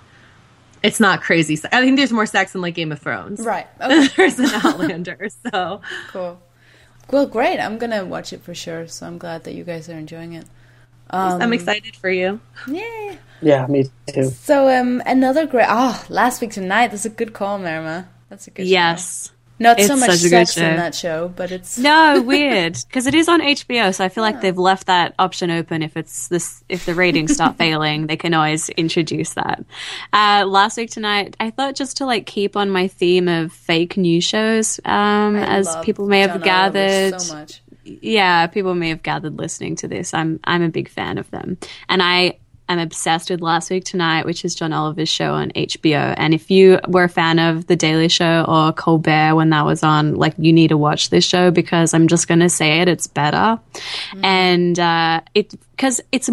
crazy. I think there's more sex in like Game of Thrones, right? Okay. There's an Outlander. So cool. Well, great. I'm gonna watch it for sure. So I'm glad that you guys are enjoying it. I'm excited for you. Yay. Yeah, me too. So another great. Last Week Tonight. That's a good call, Marima. That's a good. Yes. Show. Not it's so much such a sex good show in that show, but it's no weird because it is on HBO. So I feel like they've left that option open. If the ratings start failing, they can always introduce that. Last Week Tonight, I thought just to like keep on my theme of fake news shows, as people may have gathered. So much. Yeah, people may have gathered listening to this. I'm a big fan of them, and I'm obsessed with Last Week Tonight, which is John Oliver's show on HBO. And if you were a fan of The Daily Show or Colbert when that was on, like, you need to watch this show, because I'm just going to say it's better. And because it's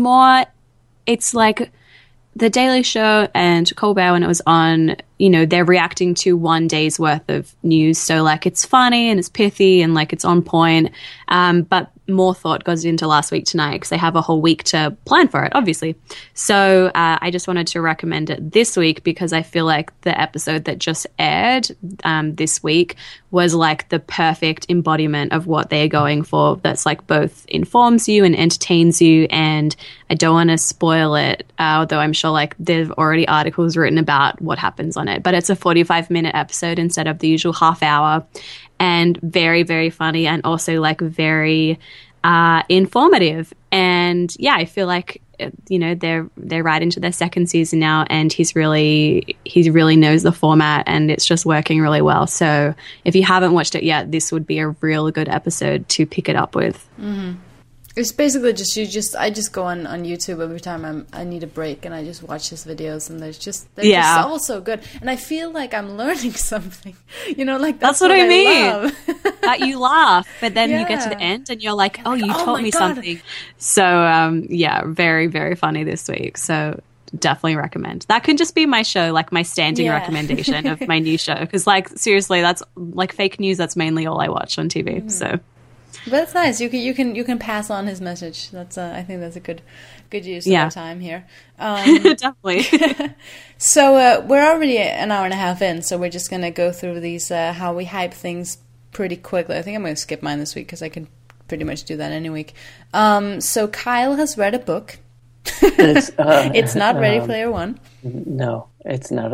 like The Daily Show and Colbert, when it was on, you know, they're reacting to one day's worth of news. So, like, it's funny and it's pithy and, like, it's on point. But more thought goes into Last Week Tonight because they have a whole week to plan for it, obviously. So I just wanted to recommend it this week because I feel like the episode that just aired this week was like the perfect embodiment of what they're going for. That's like both informs you and entertains you. And I don't want to spoil it, although I'm sure like there've already articles written about what happens on it. But it's a 45-minute episode instead of the usual half hour. And very, very funny, and also like very informative. And yeah, I feel like, you know, they're right into their second season now, and he really knows the format, and it's just working really well. So if you haven't watched it yet, this would be a real good episode to pick it up with. It's basically I just go on YouTube every time I need a break, and I just watch his videos, and they're just all so good, and I feel like I'm learning something, like that's what I mean. Love. That you laugh, but then you get to the end and you're like, oh, you taught me something. So very, very funny this week. So definitely recommend. That could just be my show, like my standing recommendation of my new show, because like seriously, that's like fake news. That's mainly all I watch on TV. Mm-hmm. So. But that's nice. You can pass on his message. That's I think that's a good use of our time here. Definitely. So we're already an hour and a half in, so we're just gonna go through these how we hype things pretty quickly. I think I'm gonna skip mine this week because I can pretty much do that any week. So Kyle has read a book. It's not Ready Player One. No, it's not.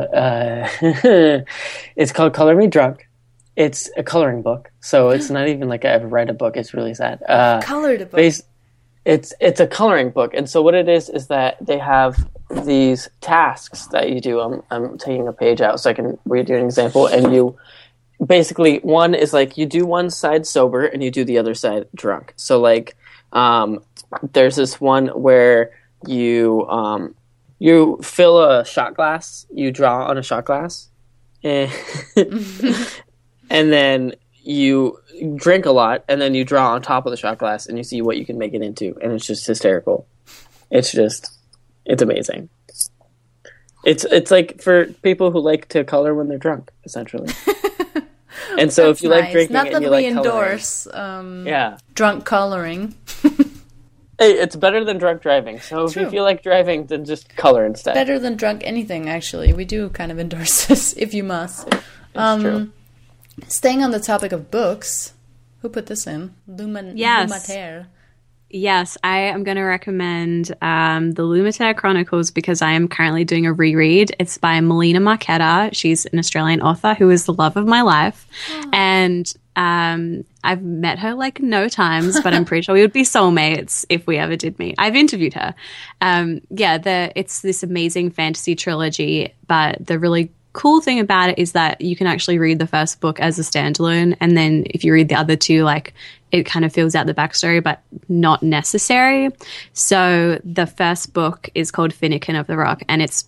It's called Color Me Drunk. It's a coloring book, so it's not even like I've read a book. It's really sad. Colored a book. It's a coloring book, and so what it is that they have these tasks that you do. I'm taking a page out so I can read you an example, and you basically one is like you do one side sober and you do the other side drunk. So like there's this one where you fill a shot glass, you draw on a shot glass, and and then you drink a lot, and then you draw on top of the shot glass, and you see what you can make it into, and it's just hysterical. It's amazing. It's like for people who like to color when they're drunk, essentially. And so if you like drinking and you like endorse drunk coloring. Hey, it's better than drunk driving. So if you feel like driving, then just color instead. Better than drunk anything, actually. We do kind of endorse this, if you must. It's true. Staying on the topic of books, who put this in? Lumater. Yes, I am going to recommend the Lumater Chronicles because I am currently doing a reread. It's by Melina Marchetta. She's an Australian author who is the love of my life. Oh. And I've met her like no times, but I'm pretty sure we would be soulmates if we ever did meet. I've interviewed her. It's this amazing fantasy trilogy, but the really cool thing about it is that you can actually read the first book as a standalone, and then if you read the other two, like it kind of fills out the backstory, but not necessary. So the first book is called Finnegan of the Rock, and it's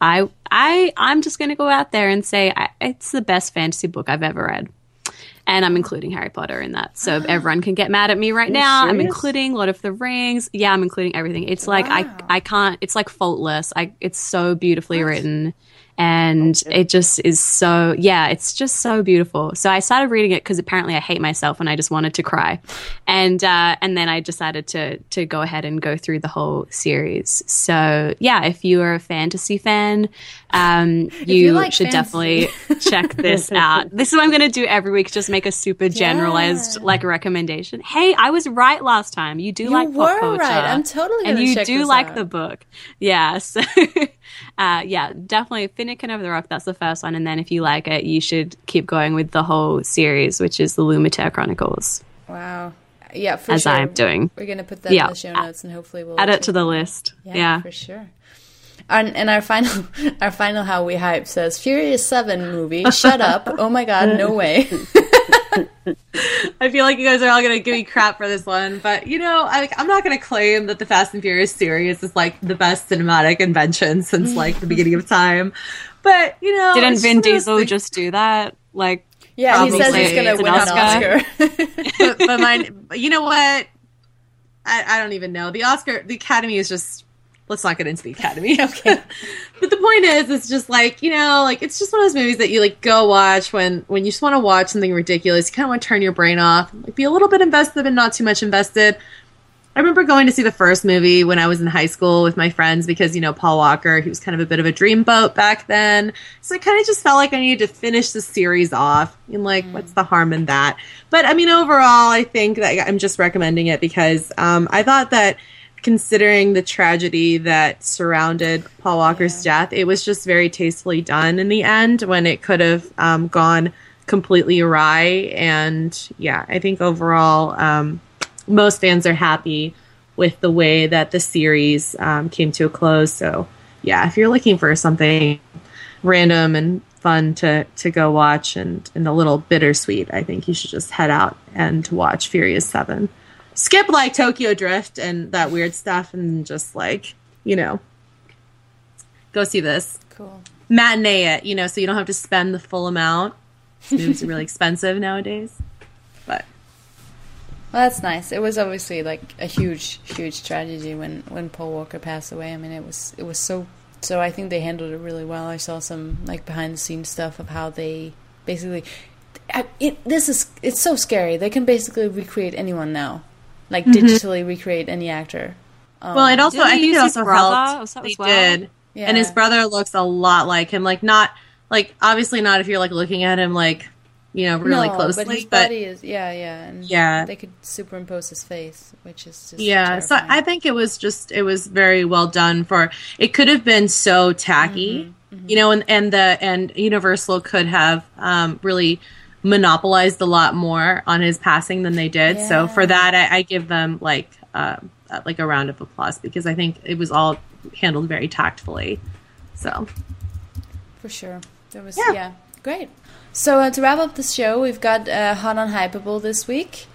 I'm just going to go out there and say it's the best fantasy book I've ever read. And I'm including Harry Potter in that. So everyone can get mad at me right now. Serious? I'm including Lord of the Rings. Yeah, I'm including everything. It's like I can't, it's like faultless. It's so beautifully written. And it just is so, it's just so beautiful. So I started reading it because apparently I hate myself and I just wanted to cry. And then I decided to go ahead and go through the whole series. So yeah, if you are a fantasy fan, you should definitely check this out. This is what I'm going to do every week, just make a super generalized like recommendation. Hey, I was right last time. You like pop culture. Right. I'm totally going to check this And you do like out. the book. Yeah, so... definitely Finnegan of the Rock. That's the first one, and then if you like it, you should keep going with the whole series, which is the Lumater Chronicles. Wow, yeah, for as sure. I'm doing. We're gonna put that in the show notes, and hopefully we'll add it to the list. Yeah, for sure. And our final how we hype says Furious 7 movie. Shut up! Oh my god, no way. I feel like you guys are all going to give me crap for this one, but I'm not going to claim that the Fast and Furious series is like the best cinematic invention since like the beginning of time. But didn't Vin Diesel just do that? Like, yeah, he says he's going to win an Oscar. but mine, you know what? I don't even know. The Academy is just. Let's not get into the Academy. Okay. But the point is, it's just like, it's just one of those movies that you like go watch when you just want to watch something ridiculous. You kind of want to turn your brain off, like be a little bit invested, but not too much invested. I remember going to see the first movie when I was in high school with my friends because, Paul Walker, he was kind of a bit of a dreamboat back then. So I kind of just felt like I needed to finish the series off. And what's the harm in that? But I mean, overall, I think that I'm just recommending it because I thought that considering the tragedy that surrounded Paul Walker's death, it was just very tastefully done in the end when it could have gone completely awry. And yeah, I think overall, most fans are happy with the way that the series came to a close. So yeah, if you're looking for something random and fun to go watch and a little bittersweet, I think you should just head out and watch Furious 7. skip like Tokyo Drift and that weird stuff and just like, go see this. Cool. Matinee it, so you don't have to spend the full amount. Movies are really expensive nowadays. But well, that's nice. It was obviously like a huge tragedy when Paul Walker passed away. I mean, it was so I think they handled it really well. I saw some like behind the scenes stuff of how they basically it's so scary. They can basically recreate anyone now. Like digitally recreate any actor. Well, it also I think it also helped. They did. Yeah. And his brother looks a lot like him. Like not like obviously not if you're like looking at him like really closely. But his body is and they could superimpose his face, which is just terrifying. So I think it was very well done. For it could have been so tacky, and Universal could have really monopolized a lot more on his passing than they did. Yeah. So for that, I give them like a round of applause because I think it was all handled very tactfully. So for sure, there was great. So to wrap up the show, we've got Hot on Hypable this week.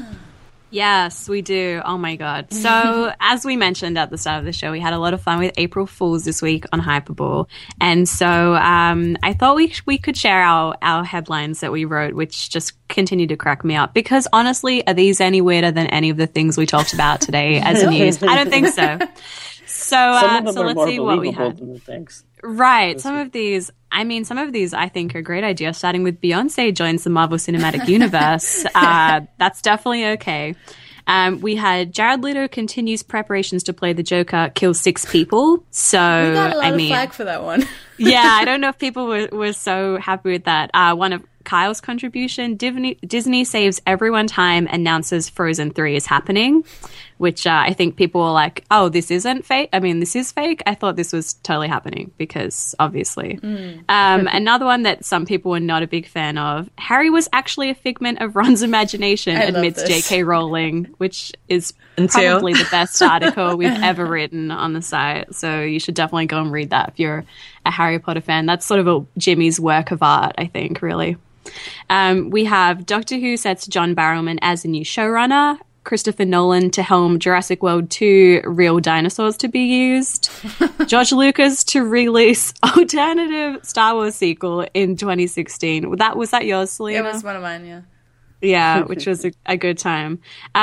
Yes, we do. Oh my God. So as we mentioned at the start of the show, we had a lot of fun with April Fools this week on Hypable. And so I thought we could share our headlines that we wrote, which just continue to crack me up. Because honestly, are these any weirder than any of the things we talked about today as news? I don't think so. So let's see what we had. Right. Some of these I think are a great ideas, starting with Beyonce joins the Marvel Cinematic Universe. That's definitely okay. We had Jared Leto continues preparations to play the Joker, kills 6 people. So, we got a lot of flack for that one. Yeah, I don't know if people were so happy with that. One of Kyle's contribution, Disney saves everyone time, announces Frozen 3 is happening, which I think people were like, oh, this isn't fake. I mean, this is fake. I thought this was totally happening because obviously. Another one that some people were not a big fan of, Harry was actually a figment of Ron's imagination, admits J.K. Rowling, which is probably the best article we've ever written on the site. So you should definitely go and read that if you're a Harry Potter fan. That's sort of Jimmy's work of art, I think, really. We have Doctor Who sets John Barrowman as a new showrunner, Christopher Nolan to helm Jurassic World 2 Real Dinosaurs to be used, George Lucas to release alternative Star Wars sequel in 2016. Was that yours, Selena? It was one of mine, yeah. Yeah, which was a good time.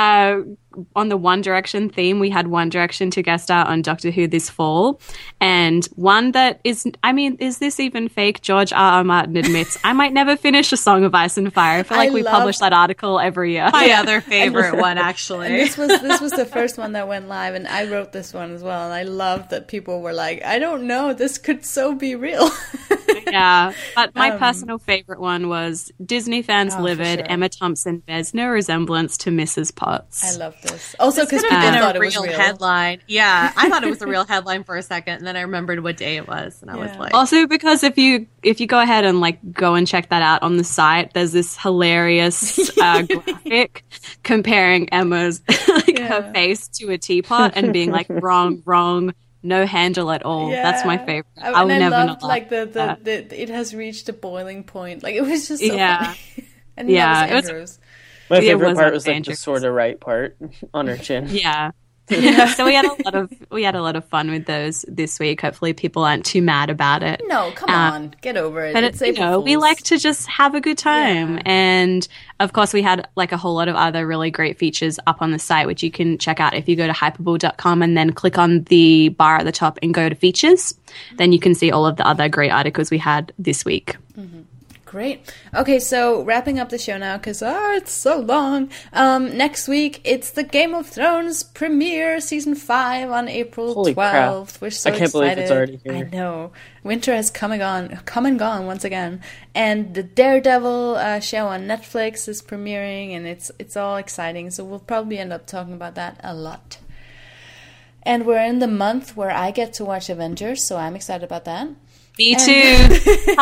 On the One Direction theme, we had One Direction to guest star on Doctor Who this fall. And one that is this even fake? George R.R. Martin admits, I might never finish A Song of Ice and Fire. I feel like we publish that article every year. My other favorite one, actually. And this was the first one that went live, and I wrote this one as well. And I loved that people were like, I don't know, this could so be real. Yeah, but my personal favorite one was Disney fans livid. Sure. Emma Thompson bears no resemblance to Mrs. Potts. I love this. Also, because people thought it was real headline. Yeah, I thought it was a real headline for a second, and then I remembered what day it was, and I was like, also because if you go ahead and go and check that out on the site, there's this hilarious graphic comparing Emma's her face to a teapot and being like wrong. No handle at all. Yeah. That's my favorite. I will never loved, it has reached a boiling point. Like, it was just so funny. And that was Andrews. My favorite part was the sort of right part on her chin. Yeah. So we had a lot of fun with those this week. Hopefully people aren't too mad about it. No, come on, get over it. But it's we like to just have a good time, and of course we had a whole lot of other really great features up on the site, which you can check out if you go to hypable.com and then click on the bar at the top and go to features. Then you can see all of the other great articles we had this week. Mm-hmm. Great. Okay, so wrapping up the show now because it's so long. Next week it's the Game of Thrones premiere season 5 on April 12th. Crap. We're so excited. I can't believe it's already here. I know. Winter has come and gone once again. And the Daredevil show on Netflix is premiering, and it's all exciting. So we'll probably end up talking about that a lot. And we're in the month where I get to watch Avengers, so I'm excited about that. Me too.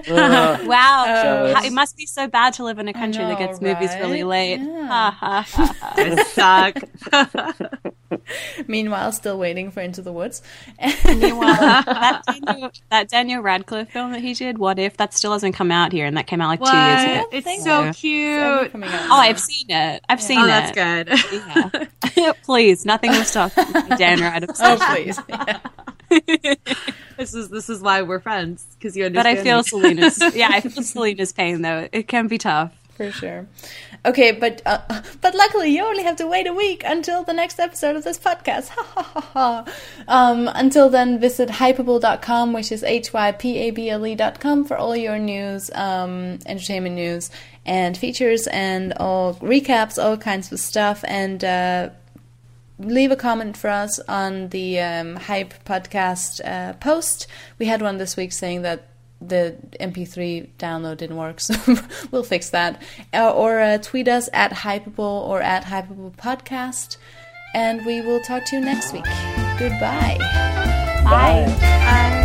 Wow. It must be so bad to live in a country that gets movies really late. Yeah. I suck. Meanwhile, still waiting for Into the Woods. Meanwhile, that Daniel Radcliffe film that he did, What If, that still hasn't come out here, and that came out like 2 years ago. It's so cute. Oh, I've seen it. I've seen it. That's good. Yeah. Please, nothing will stop Dan Radcliffe. Oh, please. Yeah. This is why we're friends, because you understand. But I feel me. Selena's pain, though. It can be tough. For sure. Okay, but luckily you only have to wait a week until the next episode of this podcast. Until then, visit hypable.com, which is hypable.com, for all your news, entertainment news, and features, and all recaps, all kinds of stuff, and leave a comment for us on the Hype podcast post. We had one this week saying that the MP3 download didn't work, so we'll fix that. Or tweet us at Hypable or at Hypable Podcast, and we will talk to you next week. Goodbye. Bye. Bye.